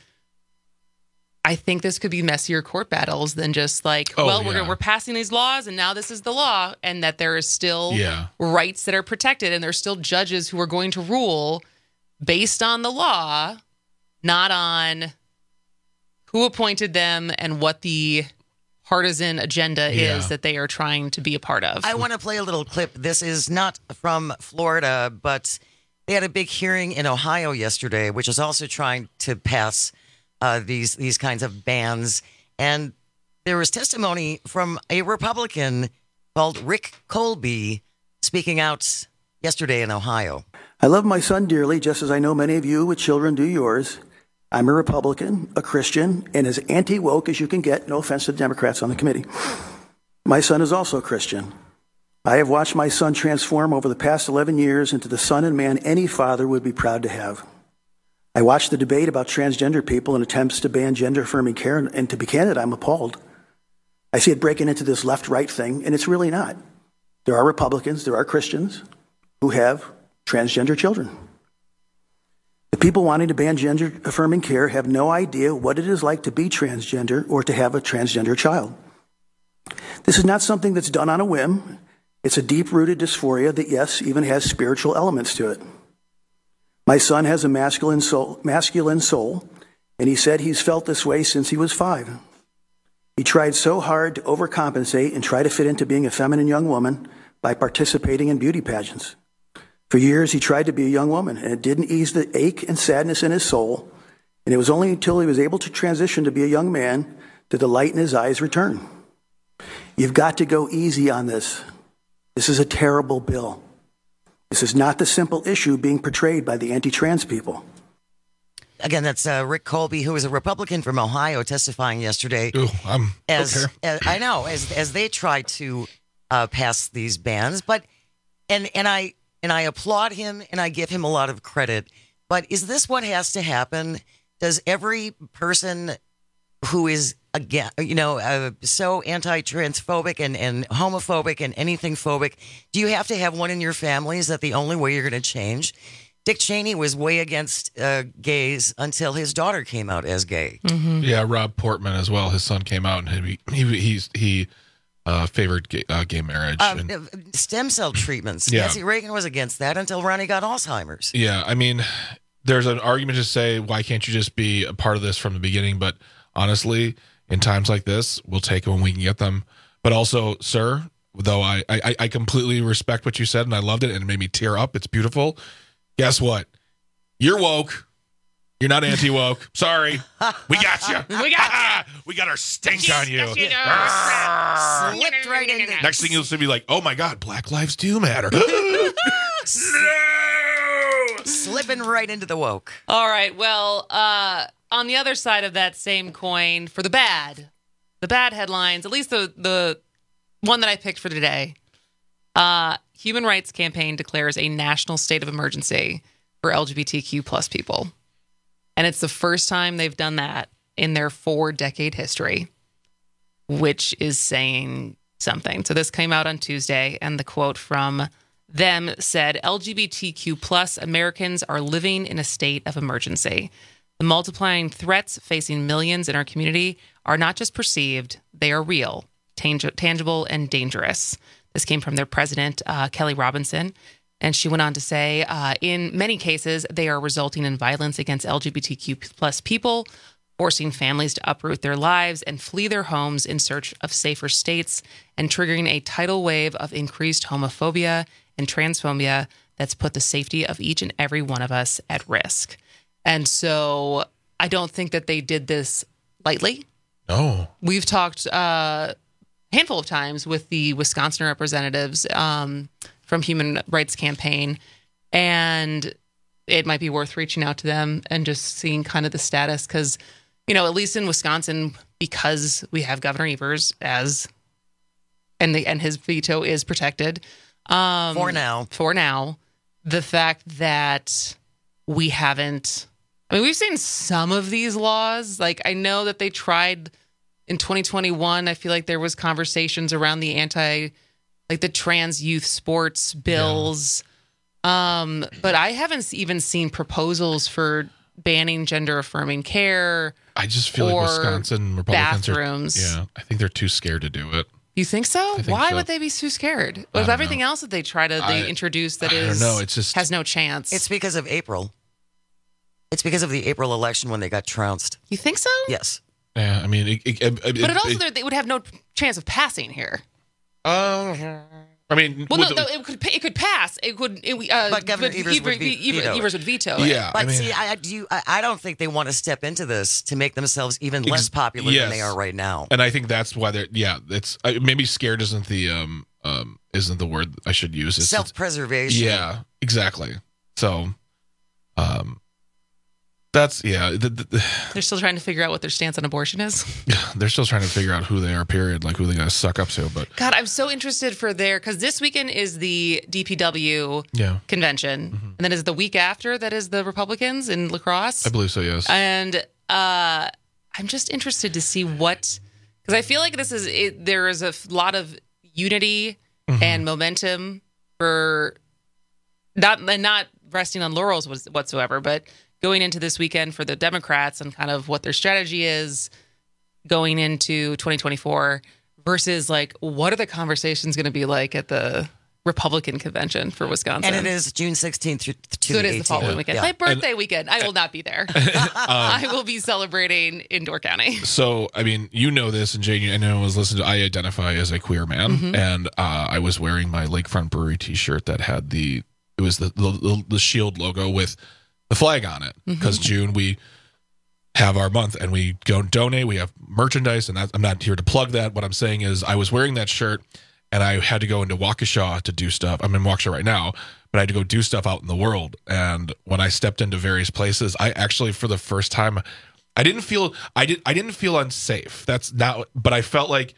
Speaker 22: I think this could be messier court battles than just like,
Speaker 23: oh,
Speaker 22: well,
Speaker 23: yeah.
Speaker 22: we're we're passing these laws and now this is the law, and that there is still
Speaker 23: yeah.
Speaker 22: rights that are protected, and there's still judges who are going to rule based on the law, not on who appointed them and what the partisan agenda
Speaker 23: Yeah.
Speaker 22: is that they are trying to be a part of.
Speaker 1: I want to play a little clip. This is not from Florida, but they had a big hearing in Ohio yesterday, which is also trying to pass uh, these these kinds of bans. And there was testimony from a Republican called Rick Colby speaking out yesterday in Ohio.
Speaker 7: I love my son dearly, just as I know many of you with children do yours. I'm a Republican, a Christian, and as anti-woke as you can get, no offense to the Democrats on the committee. My son is also a Christian. I have watched my son transform over the past eleven years into the son and man any father would be proud to have. I watched the debate about transgender people and attempts to ban gender-affirming care, and to be candid, I'm appalled. I see it breaking into this left-right thing, and it's really not. There are Republicans, there are Christians who have transgender children. The people wanting to ban gender-affirming care have no idea what it is like to be transgender or to have a transgender child. This is not something that's done on a whim. It's a deep-rooted dysphoria that, yes, even has spiritual elements to it. My son has a masculine soul, masculine soul, and he said he's felt this way since he was five. He tried so hard to overcompensate and try to fit into being a feminine young woman by participating in beauty pageants. For years, he tried to be a young woman, and it didn't ease the ache and sadness in his soul. And it was only until he was able to transition to be a young man did the light in his eyes return. You've got to go easy on this. This is a terrible bill. This is not the simple issue being portrayed by the anti-trans people.
Speaker 1: Again, that's uh, Rick Colby, who is a Republican from Ohio, testifying yesterday.
Speaker 23: Ooh, I'm
Speaker 1: as,
Speaker 23: okay.
Speaker 1: as I know, as as they try to uh, pass these bans, but and and I. And I applaud him and I give him a lot of credit. But is this what has to happen? Does every person who is, again, you know, uh, so anti-transphobic and, and homophobic and anything phobic, do you have to have one in your family? Is that the only way you're going to change? Dick Cheney was way against uh, gays until his daughter came out as gay.
Speaker 23: Mm-hmm. Yeah, Rob Portman as well. His son came out and he he he's, he uh, favored gay, uh, gay marriage.
Speaker 1: Um,
Speaker 23: and,
Speaker 1: stem cell treatments.
Speaker 23: Yeah.
Speaker 1: Nancy Reagan was against that until Ronnie got Alzheimer's.
Speaker 23: Yeah, I mean, there's an argument to say, why can't you just be a part of this from the beginning? But honestly, in times like this, we'll take them when we can get them. But also, sir, though I, I, I completely respect what you said and I loved it and it made me tear up. It's beautiful. Guess what? You're woke. You're not anti-woke. Sorry. We got you.
Speaker 22: We got you.
Speaker 23: We got our stink on you.
Speaker 22: you
Speaker 1: Slipped right into
Speaker 23: Next thing you'll be like, oh my God, Black lives do matter.
Speaker 1: Slipping right into the woke.
Speaker 22: All right. Well, uh, on the other side of that same coin, for the bad, the bad headlines, at least the the one that I picked for today, Uh, Human Rights Campaign declares a national state of emergency for L G B T Q plus people. And it's the first time they've done that in their four-decade history, which is saying something. So this came out on Tuesday, and the quote from them said, L G B T Q plus Americans are living in a state of emergency. The multiplying threats facing millions in our community are not just perceived, they are real, tang- tangible, and dangerous. This came from their president, uh, Kelly Robinson. And she went on to say, uh, in many cases, they are resulting in violence against L G B T Q plus people, forcing families to uproot their lives and flee their homes in search of safer states, and triggering a tidal wave of increased homophobia and transphobia that's put the safety of each and every one of us at risk. And so I don't think that they did this lightly.
Speaker 23: No.
Speaker 22: We've talked uh, a handful of times with the Wisconsin representatives um, from Human Rights Campaign, and it might be worth reaching out to them and just seeing kind of the status, because, you know, at least in Wisconsin, because we have Governor Evers as, and the and his veto is protected. Um,
Speaker 1: For now.
Speaker 22: For now. The fact that we haven't, I mean, we've seen some of these laws. Like, I know that they tried in twenty twenty-one. I feel like there was conversations around the anti, like the trans youth sports bills. Yeah. Um, but I haven't even seen proposals for banning gender affirming care.
Speaker 23: I just feel like Wisconsin Republicans
Speaker 22: bathrooms.
Speaker 23: are, yeah, I think they're too scared to do it.
Speaker 22: You think so?
Speaker 23: think
Speaker 22: Why
Speaker 23: so.
Speaker 22: would they be too scared? With everything
Speaker 23: know.
Speaker 22: else that they try to they
Speaker 23: I-
Speaker 22: introduce that
Speaker 23: I don't
Speaker 22: is
Speaker 23: know, it's just-
Speaker 22: has no chance.
Speaker 1: It's because of April. It's because of the April election when they got trounced.
Speaker 22: You think so?
Speaker 1: Yes.
Speaker 23: Yeah, I mean, it, it, it,
Speaker 22: But it also they would have no chance of passing here.
Speaker 23: Uh, I mean,
Speaker 22: Well,
Speaker 23: with
Speaker 22: no,
Speaker 23: the-
Speaker 22: no, it could it could pass. It could. It, uh,
Speaker 1: But Governor Evers would ve-
Speaker 22: Evers,
Speaker 1: veto it.
Speaker 22: Evers would veto it.
Speaker 23: Yeah,
Speaker 1: But
Speaker 23: I mean-
Speaker 1: see, I, I- do you, I, I don't think they want to step into this to make themselves even less
Speaker 23: Ex-
Speaker 1: popular
Speaker 23: yes.
Speaker 1: than they are right now.
Speaker 23: And I think that's why they're, yeah, it's uh, maybe scared isn't the um um isn't the word I should use. It's
Speaker 1: Self-preservation.
Speaker 23: Yeah, exactly. So, um, that's yeah. The, the,
Speaker 22: They're still trying to figure out what their stance on abortion is.
Speaker 23: they're still trying to figure out who they are. Period. Like who they gotta suck up to. But
Speaker 22: God, I'm so interested for their, because this weekend is the D P W
Speaker 23: yeah,
Speaker 22: convention, and then is it the week after that is the Republicans in La Crosse?
Speaker 23: I believe so. Yes.
Speaker 22: And uh, I'm just interested to see what, because I feel like this is it, there is a f- lot of unity
Speaker 23: Mm-hmm.
Speaker 22: and momentum for not and not resting on laurels was- whatsoever, but going into this weekend for the Democrats and kind of what their strategy is going into twenty twenty-four versus like what are the conversations going to be like at the Republican convention for Wisconsin.
Speaker 1: And it is June sixteenth through to
Speaker 22: So it
Speaker 1: the
Speaker 22: is the
Speaker 1: eighteenth.
Speaker 22: following weekend.
Speaker 1: Yeah.
Speaker 22: My birthday weekend. I will not be there. I will be celebrating in Door County.
Speaker 23: So, I mean, you know this, and Jane, I know was listening to, I identify as a queer man,
Speaker 22: Mhm.
Speaker 23: and uh, I was wearing my Lakefront Brewery t-shirt that had the, it was the, the, the shield logo with the flag on it, because
Speaker 22: Mhm.
Speaker 23: June, we have our month, and we go donate, we have merchandise, and that, I'm not here to plug that. What I'm saying is I was wearing that shirt, and I had to go into Waukesha to do stuff. I'm in Waukesha right now, but I had to go do stuff out in the world. And when I stepped into various places, I actually, for the first time, I didn't feel I did I didn't feel unsafe. That's not, but I felt like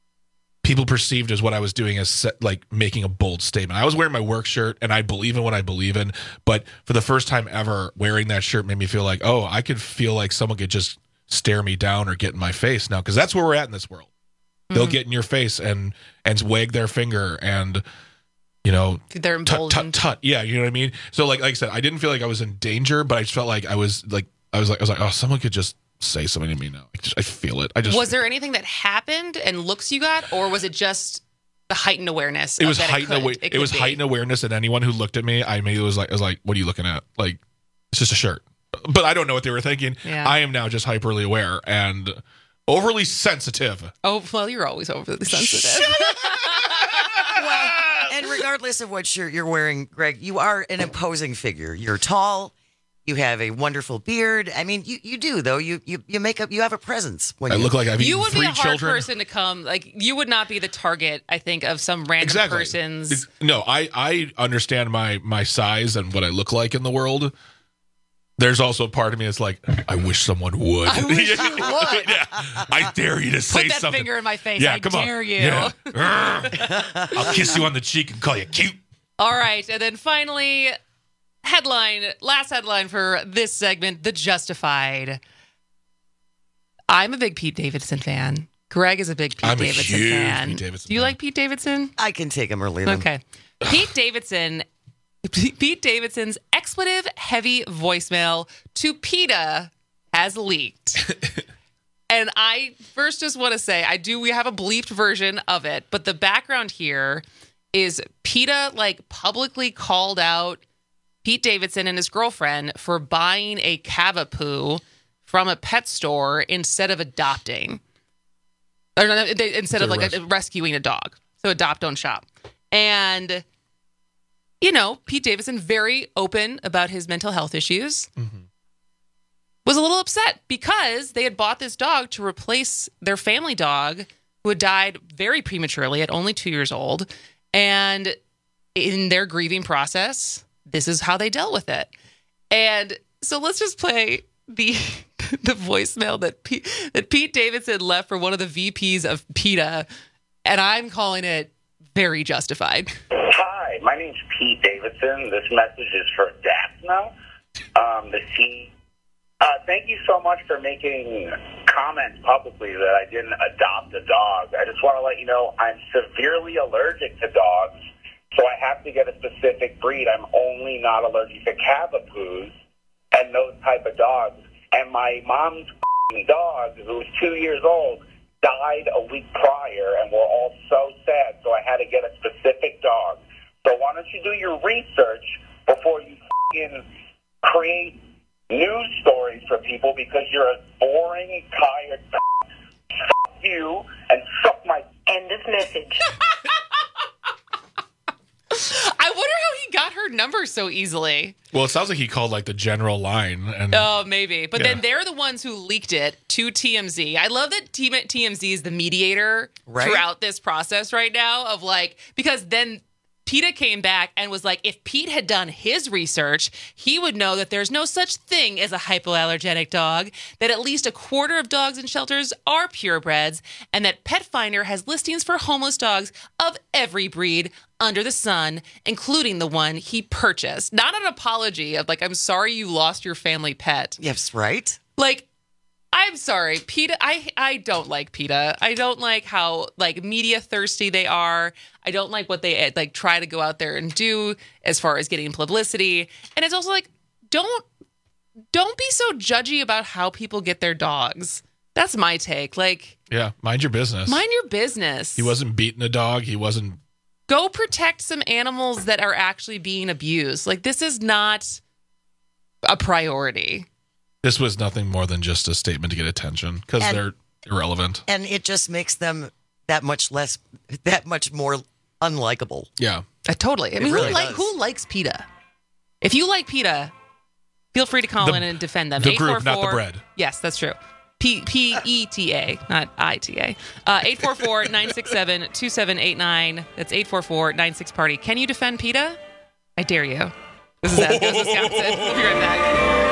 Speaker 23: people perceived as what I was doing as set, like making a bold statement. I was wearing my work shirt, and I believe in what I believe in. But for the first time ever, wearing that shirt made me feel like, oh, I could feel like someone could just stare me down or get in my face now, because that's where we're at in this world. They'll
Speaker 22: Mhm.
Speaker 23: get in your face and and wag their finger and, you know,
Speaker 22: They're
Speaker 23: tut, tut,
Speaker 22: emboldened.
Speaker 23: tut. Yeah, you know what I mean? So like like I said, I didn't feel like I was in danger, but I just felt like I was like I was like I was like, oh, someone could just say something to me now. I, just, I feel it. I just
Speaker 22: Was there anything that happened and looks you got, or was it just the heightened awareness?
Speaker 23: it
Speaker 22: of
Speaker 23: was
Speaker 22: that
Speaker 23: heightened
Speaker 22: it, could,
Speaker 23: awa-
Speaker 22: it,
Speaker 23: it,
Speaker 22: could
Speaker 23: was
Speaker 22: be?
Speaker 23: heightened awareness, and anyone who looked at me, I immediately was like I was like, what are you looking at? Like, it's just a shirt. But I don't know what they were thinking.
Speaker 22: Yeah.
Speaker 23: I am now just hyperly aware and overly sensitive.
Speaker 22: Oh well, you're always overly sensitive.
Speaker 1: Well, and regardless of what shirt you're wearing, Greg, you are an imposing figure. You're tall. You have a wonderful beard. I mean, you, you do though. You you you make up. You have a presence. When
Speaker 23: I
Speaker 1: you
Speaker 23: look like I've
Speaker 22: You
Speaker 23: eaten
Speaker 22: would
Speaker 23: three
Speaker 22: be a hard
Speaker 23: children.
Speaker 22: person to come. Like you would not be the target, I think, of some random
Speaker 23: Exactly.
Speaker 22: person's.
Speaker 23: It's- no, I I understand my my size and what I look like in the world. There's also a part of me that's like, I wish someone would.
Speaker 22: I wish you would.
Speaker 23: Yeah. I dare you to say
Speaker 22: Put that
Speaker 23: something.
Speaker 22: finger in my face.
Speaker 23: Yeah,
Speaker 22: I
Speaker 23: come
Speaker 22: dare
Speaker 23: on.
Speaker 22: you.
Speaker 23: Yeah. I'll kiss you on the cheek and call you cute.
Speaker 22: All right. And then finally, headline, last headline for this segment, The Justified. I'm a big Pete Davidson fan. Greg is a big Pete
Speaker 23: I'm a
Speaker 22: Davidson
Speaker 23: huge
Speaker 22: fan.
Speaker 23: Pete Davidson
Speaker 22: Do you
Speaker 23: fan.
Speaker 22: like Pete Davidson?
Speaker 1: I can take him or leave him.
Speaker 22: Okay. Pete Davidson, Pete Davidson's expletive-heavy voicemail to PETA has leaked. And I first just want to say, I do, we have a bleeped version of it, but the background here is PETA like publicly called out Pete Davidson and his girlfriend for buying a Cavapoo from a pet store instead of adopting. Or no, they, instead of like
Speaker 23: res-
Speaker 22: a, rescuing a dog. So adopt, don't shop. And, you know, Pete Davidson, very open about his mental health issues, mm-hmm. was a little upset because they had bought this dog to replace their family dog who had died very prematurely at only two years old. And in their grieving process, this is how they dealt with it. And so let's just play the the voicemail that Pete, that Pete Davidson left for one of the V Ps of PETA, and I'm calling it very justified.
Speaker 8: Hi, my name's Pete Davidson. This message is for Daphna, um, the C. Uh, thank you so much for making comments publicly that I didn't adopt a dog. I just want to let you know I'm severely allergic to dogs, so I have to get a specific breed. I'm only not allergic to Cavapoos and those type of dogs. And my mom's dog, who was two years old, died a week prior, and we're all so sad, so I had to get a specific dog. So why don't you do your research before you f***ing create news stories for people, because you're a boring, tired f***. Fuck you, and suck my... End of message.
Speaker 22: I wonder how he got her number so easily.
Speaker 23: Well, it sounds like he called like the general line. And
Speaker 22: Oh, maybe. But
Speaker 23: Yeah.
Speaker 22: then they're the ones who leaked it to T M Z. I love that T M Z is the mediator
Speaker 1: Right.
Speaker 22: throughout this process right now of like, because then PETA came back and was like, if Pete had done his research, he would know that there's no such thing as a hypoallergenic dog, that at least a quarter of dogs in shelters are purebreds, and that Pet Finder has listings for homeless dogs of every breed under the sun, including the one he purchased. Not an apology of like, I'm sorry you lost your family pet.
Speaker 1: Yes, right?
Speaker 22: Like, I'm sorry, PETA. I I don't like PETA. I don't like how like media thirsty they are. I don't like what they like try to go out there and do as far as getting publicity. And it's also like, don't don't be so judgy about how people get their dogs. That's my take. Like,
Speaker 23: yeah, mind your business.
Speaker 22: mind your business.
Speaker 23: He wasn't beating a dog. He wasn't.
Speaker 22: Go protect some animals that are actually being abused. Like, this is not a priority.
Speaker 23: This was nothing more than just a statement to get attention because
Speaker 1: And-
Speaker 23: they're irrelevant.
Speaker 1: And it just makes them that much less, that much more unlikable.
Speaker 23: Yeah.
Speaker 22: Uh, totally. I
Speaker 1: It
Speaker 22: mean,
Speaker 1: really
Speaker 22: who, like,
Speaker 1: does.
Speaker 22: who likes PETA? If you like PETA, feel free to call
Speaker 23: The-
Speaker 22: in and defend them.
Speaker 23: the group, not the
Speaker 22: 844
Speaker 23: bread.
Speaker 22: Yes, that's true. P P E T A, not I T A. Uh, eight four four, nine six seven, two seven eight nine. That's eight four four, nine six party. Can you defend PETA? I dare you. This is As Goes Wisconsin. We'll be right back.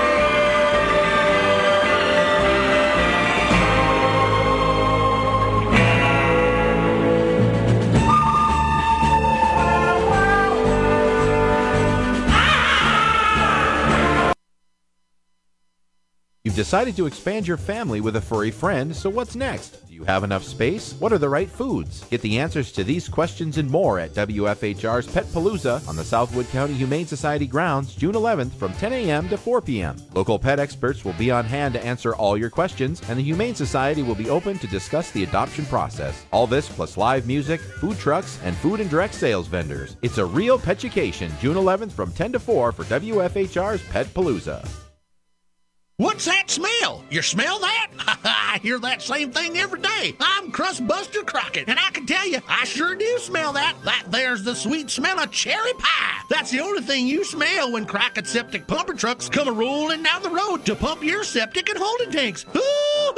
Speaker 13: You've decided to expand your family with a furry friend, so what's next? Do you have enough space? What are the right foods? Get the answers to these questions and more at W F H R's Pet Palooza on the Southwood County Humane Society grounds June eleventh from ten a.m. to four p.m. Local pet experts will be on hand to answer all your questions, and the Humane Society will be open to discuss the adoption process. All this plus live music, food trucks, and food and direct sales vendors. It's a real petucation, June eleventh from ten to four for W F H R's Pet Palooza.
Speaker 14: What's that smell? You smell that? I hear that same thing every day. I'm Crustbuster Crockett, and I can tell you, I sure do smell that. That there's the sweet smell of cherry pie. That's the only thing you smell when Crockett septic pumper trucks come a rolling down the road to pump your septic and holding tanks. Ooh,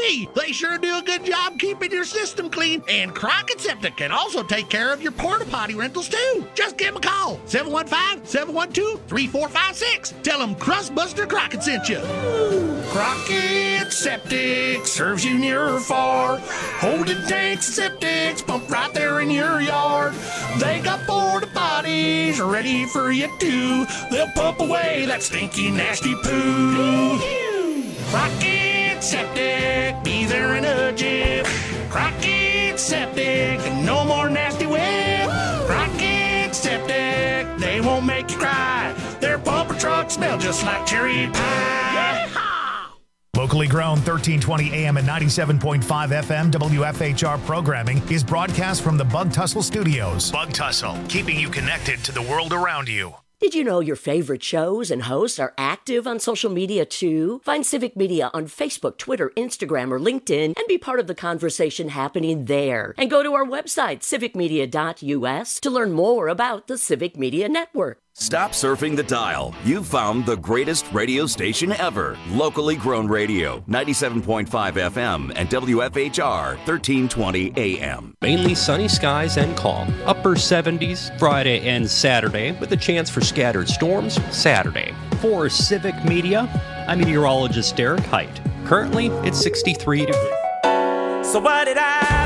Speaker 14: me. They sure do a good job keeping your system clean. And Crockett Septic can also take care of your porta potty rentals too. Just give them a call. seven one five, seven one two, three four five six. Tell them Crustbuster Crockett sent you. Crockett Septic serves you near or far. Holding tanks and septics pumped right there in your yard. They got porta potties ready for you too. They'll pump away that stinky, nasty poo. Crockett Septic, be there in a jiff. Crockett Septic, no more nasty whip. Crockett Septic, they won't make you cry. Their pumper trucks smell just like cherry pie.
Speaker 17: Locally grown thirteen twenty A M and ninety-seven point five F M W F H R programming is broadcast from the Bug Tussle Studios. Bug Tussle, keeping you connected to the world around you.
Speaker 9: Did you know your favorite shows and hosts are active on social media too? Find Civic Media on Facebook, Twitter, Instagram, or LinkedIn and be part of the conversation happening there. And go to our website, civic media dot U S, to learn more about the Civic Media Network.
Speaker 4: Stop surfing the dial. You've found the greatest radio station ever. Locally grown radio, ninety-seven point five F M and W F H R, thirteen twenty A M.
Speaker 25: Mainly sunny skies and calm. Upper seventies Friday and Saturday with a chance for scattered storms Saturday. For Civic Media, I'm meteorologist Derek Height. Currently, it's sixty-three degrees.
Speaker 15: So what did I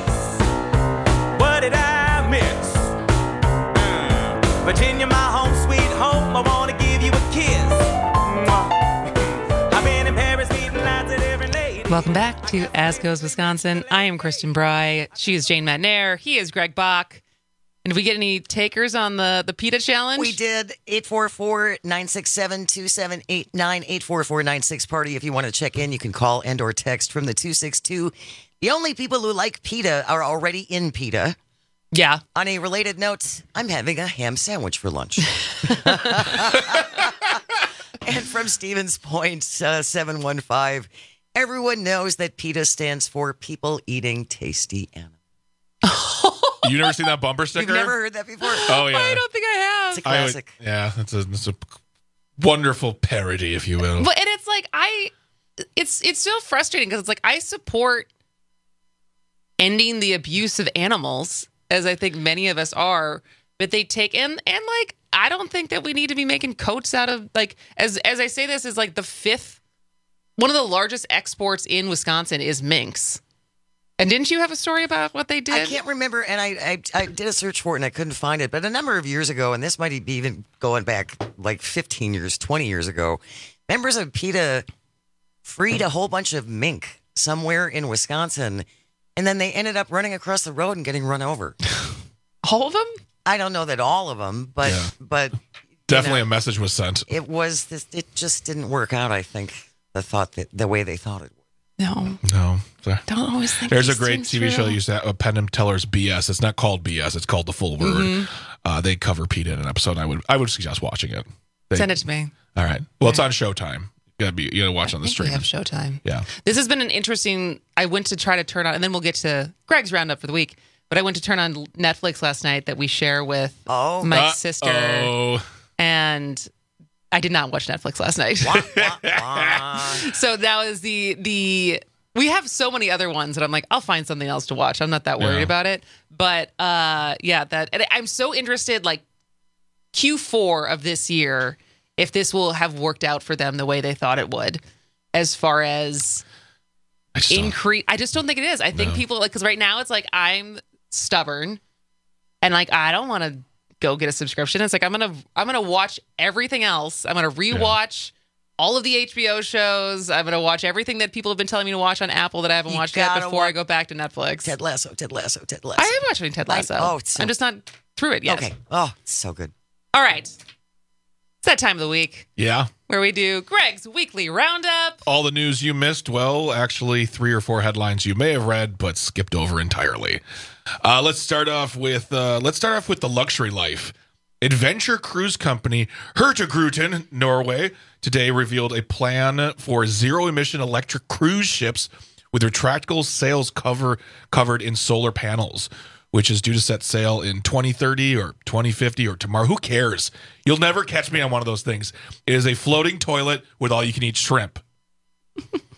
Speaker 15: miss? What did I miss? Mm. Virginia, my home sweet home, I want to give you a kiss. Mwah. I've been in Paris meeting lots of different ladies.
Speaker 22: Welcome back to As Goes Wisconsin. I am Kristen Bry. She is Jane Matnair. He is Greg Bach. And did we get any takers on the, the PETA challenge?
Speaker 1: We did. eight four four, nine six seven, two seven eight nine, eight four four nine six party. If you want to check in, you can call and or text from the two six two. The only people who like PETA are already in PETA.
Speaker 22: Yeah.
Speaker 1: On a related note, I'm having a ham sandwich for lunch. And from Stevens Point, uh, seven one five, everyone knows that PETA stands for People Eating Tasty Animals.
Speaker 23: You never seen that bumper sticker?
Speaker 1: You've never heard that before?
Speaker 23: Oh, yeah.
Speaker 22: I don't think I have.
Speaker 1: It's a classic.
Speaker 23: Would, yeah, it's a, it's a wonderful parody, if you will.
Speaker 22: But and it's like, I, it's, it's so frustrating because it's like, I support ending the abuse of animals, as I think many of us are, but they take in, and like, I don't think that we need to be making coats out of, like, as as I say this, is like the fifth, one of the largest exports in Wisconsin is minks. And didn't you have a story about what they did?
Speaker 1: I can't remember, and I, I I did a search for it, and I couldn't find it. But a number of years ago, and this might be even going back like fifteen years, twenty years ago, members of PETA freed a whole bunch of mink somewhere in Wisconsin, and then they ended up running across the road and getting run over.
Speaker 22: All of them?
Speaker 1: I don't know that all of them, but
Speaker 23: Yeah.
Speaker 1: but
Speaker 23: Definitely
Speaker 1: you know,
Speaker 23: a message was sent.
Speaker 1: it was this. It just didn't work out. I think the thought that the way they thought it would.
Speaker 22: No.
Speaker 23: No. Sorry.
Speaker 22: Don't always think
Speaker 23: There's a
Speaker 22: these
Speaker 23: great
Speaker 22: things
Speaker 23: T V
Speaker 22: through.
Speaker 23: show that used to have, uh, Penn and Teller's B S. It's not called B S. It's called The Full Word.
Speaker 22: Mhm.
Speaker 23: Uh, they cover PETA in an episode. I would I would suggest watching it. They-
Speaker 22: Send it to me.
Speaker 23: All right. Well, it's on Showtime. You gotta be. You gotta watch on the
Speaker 22: I think we
Speaker 23: stream.
Speaker 22: have Showtime.
Speaker 23: Yeah.
Speaker 22: This has been an interesting. I went to try to turn on, and then we'll get to Greg's roundup for the week. But I went to turn on Netflix last night that we share with
Speaker 1: oh.
Speaker 22: my
Speaker 23: Uh-oh.
Speaker 22: sister, and I did not watch Netflix last night.
Speaker 1: Wah, wah, wah.
Speaker 22: So that was the the. We have so many other ones that I'm like, I'll find something else to watch. I'm not that worried
Speaker 23: Yeah.
Speaker 22: about it. But uh, yeah, that and I'm so interested. Like Q four of this year, if this will have worked out for them the way they thought it would, as far as increase. I just don't think it is. I think
Speaker 23: No.
Speaker 22: people like because right now it's like I'm stubborn, and like I don't want to go get a subscription. It's like I'm gonna I'm gonna watch everything else. I'm gonna rewatch all of the H B O shows. I'm gonna watch everything that people have been telling me to watch on Apple that I haven't
Speaker 1: You
Speaker 22: watched yet
Speaker 1: gotta
Speaker 22: before
Speaker 1: wa-
Speaker 22: I go back to Netflix.
Speaker 1: Ted Lasso, Ted Lasso, Ted Lasso.
Speaker 22: I am watching Ted Lasso.
Speaker 1: I- oh, it's so-
Speaker 22: I'm just not through it yet.
Speaker 1: Okay. Oh, it's so good.
Speaker 22: All right. It's that time of the week
Speaker 23: Yeah.
Speaker 22: where we do Greg's weekly roundup.
Speaker 23: All the news you missed, well, actually, three or four headlines you may have read but skipped over entirely. Uh, let's start off with uh, let's start off with the luxury life. Adventure cruise company Hurtigruten, Norway, today revealed a plan for zero-emission electric cruise ships with retractable sails cover covered in solar panels, which is due to set sail in twenty thirty or twenty fifty or tomorrow. Who cares? You'll never catch me on one of those things. It is a floating toilet with all-you-can-eat shrimp.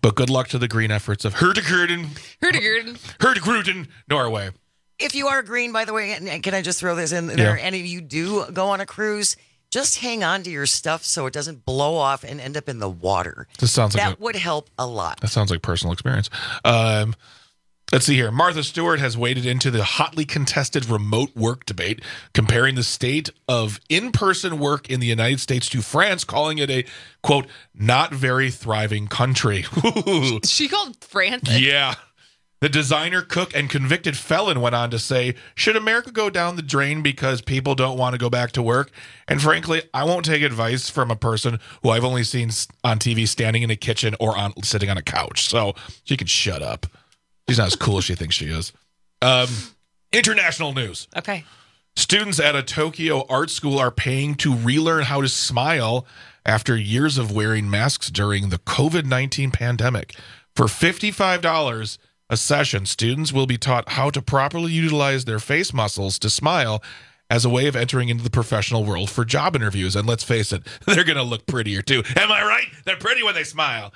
Speaker 23: But good luck to the green efforts of Hurtigruten,
Speaker 22: Hurtigruten,
Speaker 23: Hurtigruten, Norway.
Speaker 1: If you are green, by the way, and can I just throw this in there?
Speaker 23: Yeah.
Speaker 1: Any of you do go on a cruise, just hang on to your stuff so it doesn't blow off and end up in the water.
Speaker 23: This sounds like
Speaker 1: that
Speaker 23: a,
Speaker 1: would help a lot.
Speaker 23: That sounds like personal experience. Um, let's see here. Martha Stewart has waded into the hotly contested remote work debate, comparing the state of in-person work in the United States to France, calling it a, quote, not very thriving country.
Speaker 22: She called France.
Speaker 23: Yeah. The designer, cook, and convicted felon went on to say, should America go down the drain because people don't want to go back to work? And frankly, I won't take advice from a person who I've only seen on T V standing in a kitchen or on sitting on a couch. So she can shut up. She's not as cool as she thinks she is. Um, international news.
Speaker 22: Okay.
Speaker 23: Students at a Tokyo art school are paying to relearn how to smile after years of wearing masks during the COVID nineteen pandemic. For fifty-five dollars a session, students will be taught how to properly utilize their face muscles to smile as a way of entering into the professional world for job interviews. And let's face it, they're going to look prettier too. Am I right? They're pretty when they smile.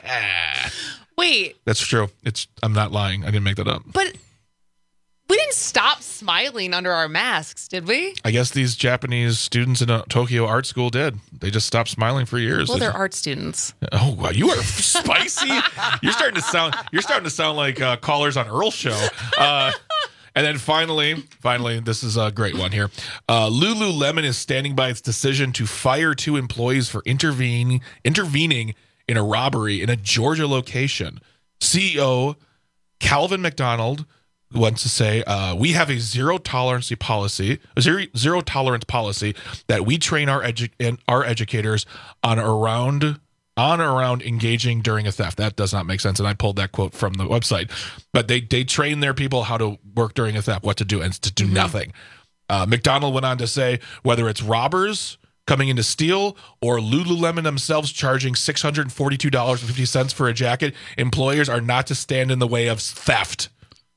Speaker 22: Wait.
Speaker 23: That's true. It's. I'm not lying. I didn't make that up.
Speaker 22: But we didn't stop smiling under our masks, did we?
Speaker 23: I guess these Japanese students in a Tokyo art school did. They just stopped smiling for years.
Speaker 22: Well,
Speaker 23: They
Speaker 22: they're
Speaker 23: just-
Speaker 22: art students.
Speaker 23: Oh, wow, you are spicy. You're starting to sound. You're starting to sound like uh, callers on Earl's show. Uh, and then finally, finally, this is a great one here. Uh, Lululemon is standing by its decision to fire two employees for intervening intervening in a robbery in a Georgia location. C E O Calvin McDonald wants to say, uh, we have a zero tolerance policy, a zero, zero tolerance policy that we train our edu- and our educators on around on or around engaging during a theft. That does not make sense, and I pulled that quote from the website. But they they train their people how to work during a theft, what to do, and to do mm-hmm. nothing. Uh, McDonald went on to say, whether it's robbers coming in to steal or Lululemon themselves charging six hundred forty-two dollars and fifty cents for a jacket, employers are not to stand in the way of theft.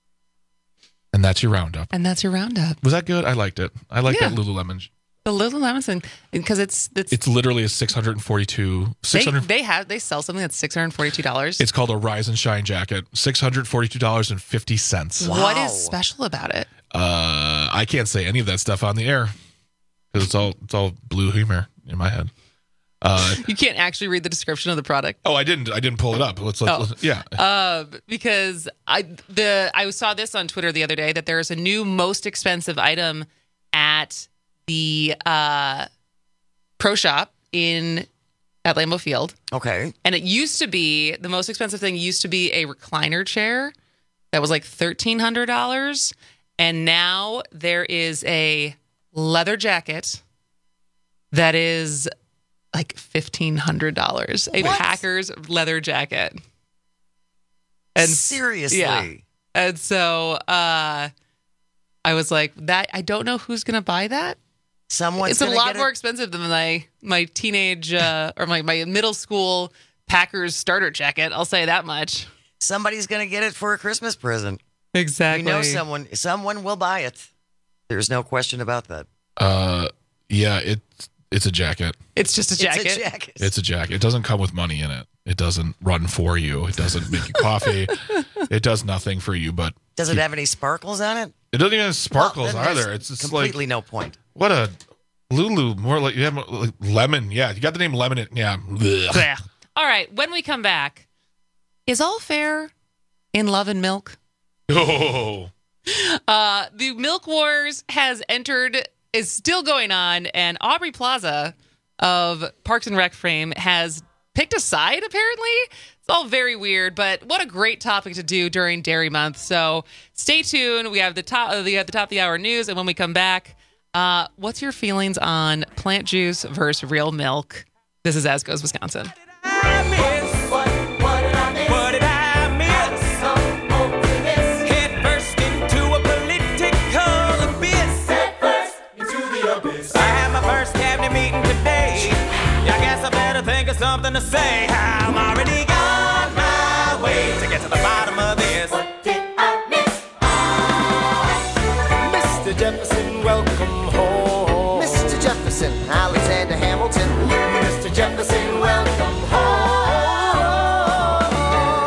Speaker 23: And that's your roundup.
Speaker 22: And that's your roundup.
Speaker 23: Was that good? I liked it. I like
Speaker 22: Yeah.
Speaker 23: that Lululemon.
Speaker 22: The Lululemon, because it's, it's
Speaker 23: It's literally a six hundred forty-two.
Speaker 22: they,
Speaker 23: six hundred.
Speaker 22: they have they sell something that's six hundred forty-two dollars.
Speaker 23: It's called a Rise and Shine jacket. six hundred forty-two dollars and fifty cents.
Speaker 22: What is special about it?
Speaker 23: Uh, I can't say any of that stuff on the air because it's all it's all blue humor in my head. Uh,
Speaker 22: You can't actually read the description of the product.
Speaker 23: oh, I didn't. I didn't pull it up. Let's. let's,
Speaker 22: Oh.
Speaker 23: let's yeah.
Speaker 22: Uh, because I the I saw this on Twitter the other day that there is a new most expensive item at the uh, Pro Shop in at Lambeau Field.
Speaker 1: Okay.
Speaker 22: And it used to be the most expensive thing used to be a recliner chair that was like thirteen hundred dollars, and now there is a leather jacket that is like fifteen hundred dollars. A
Speaker 1: What?
Speaker 22: Packers leather jacket. And
Speaker 1: Seriously?
Speaker 22: Yeah. And so uh, I was like, that I don't know who's gonna buy that.
Speaker 1: Someone's
Speaker 22: It's a
Speaker 1: gonna
Speaker 22: lot
Speaker 1: get
Speaker 22: more
Speaker 1: it.
Speaker 22: expensive than my my teenage uh, or my, my middle school Packers starter jacket. I'll say that much.
Speaker 1: Somebody's going to get it for a Christmas present.
Speaker 22: Exactly.
Speaker 1: You know someone someone will buy it. There's no question about that.
Speaker 23: Uh, yeah. It's it's a jacket.
Speaker 22: It's just a jacket.
Speaker 1: It's a jacket.
Speaker 23: It's a jacket. It doesn't come with money in it. It doesn't run for you. It doesn't make you coffee. It does nothing for you. But
Speaker 1: Does it have any sparkles on it?
Speaker 23: it doesn't even have sparkles
Speaker 1: Well, then there's
Speaker 23: either. It's just
Speaker 1: completely
Speaker 23: like
Speaker 1: no point.
Speaker 23: what a Lulu. More like you have like lemon. Yeah, you got the name lemon. In, yeah. Ugh.
Speaker 22: Yeah. All right. When we come back, is all fair in love and milk?
Speaker 23: Oh.
Speaker 22: Uh, the Milk Wars has entered, is still going on, and Aubrey Plaza of Parks and Rec fame has picked a side, apparently. It's all very weird, but what a great topic to do during Dairy Month. So stay tuned. We have the top, uh, we have the top of the hour news, and when we come back, uh, what's your feelings on plant juice versus real milk? This is As Goes Wisconsin.
Speaker 15: What did I miss? Head first into a political abyss. Head first into the abyss. I had my first cabinet meeting today. I guess I better think of something to say. I'm already on my way to get to the bottom of this. What did I miss? Oh.
Speaker 10: Mister Jefferson, welcome home. Mister Jefferson, Alexander Hamilton. Mister Jefferson, welcome home.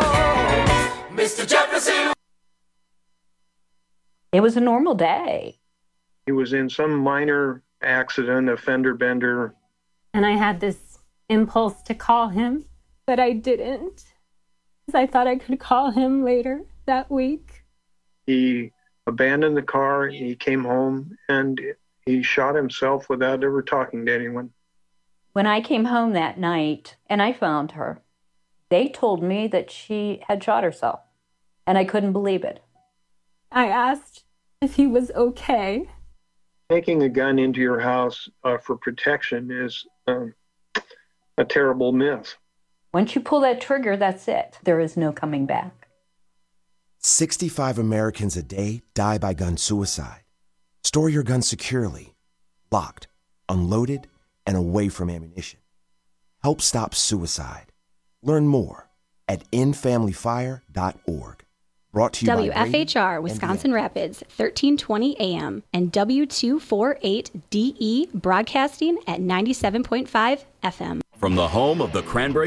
Speaker 16: was a normal day.
Speaker 18: He was in some minor accident, a fender bender.
Speaker 20: And I had this impulse to call him, but I didn't, because I thought I could call him later that week.
Speaker 18: He abandoned the car, he came home, and he shot himself without ever talking to anyone.
Speaker 16: When I came home that night and I found her, they told me that she had shot herself, and I couldn't believe it.
Speaker 20: I asked if he was okay.
Speaker 18: Taking a gun into your house uh, for protection is um, a terrible myth.
Speaker 16: Once you pull that trigger, that's it. There is no coming back.
Speaker 21: sixty-five Americans a day die by gun suicide. Store your gun securely, locked, unloaded, and away from ammunition. Help stop suicide. Learn more at end family fire dot org. Brought to you
Speaker 24: W F H R
Speaker 21: by
Speaker 24: Wisconsin Rapids, thirteen twenty A M, and W two forty-eight D E broadcasting at ninety-seven point five F M.
Speaker 4: From the home of the Cranberry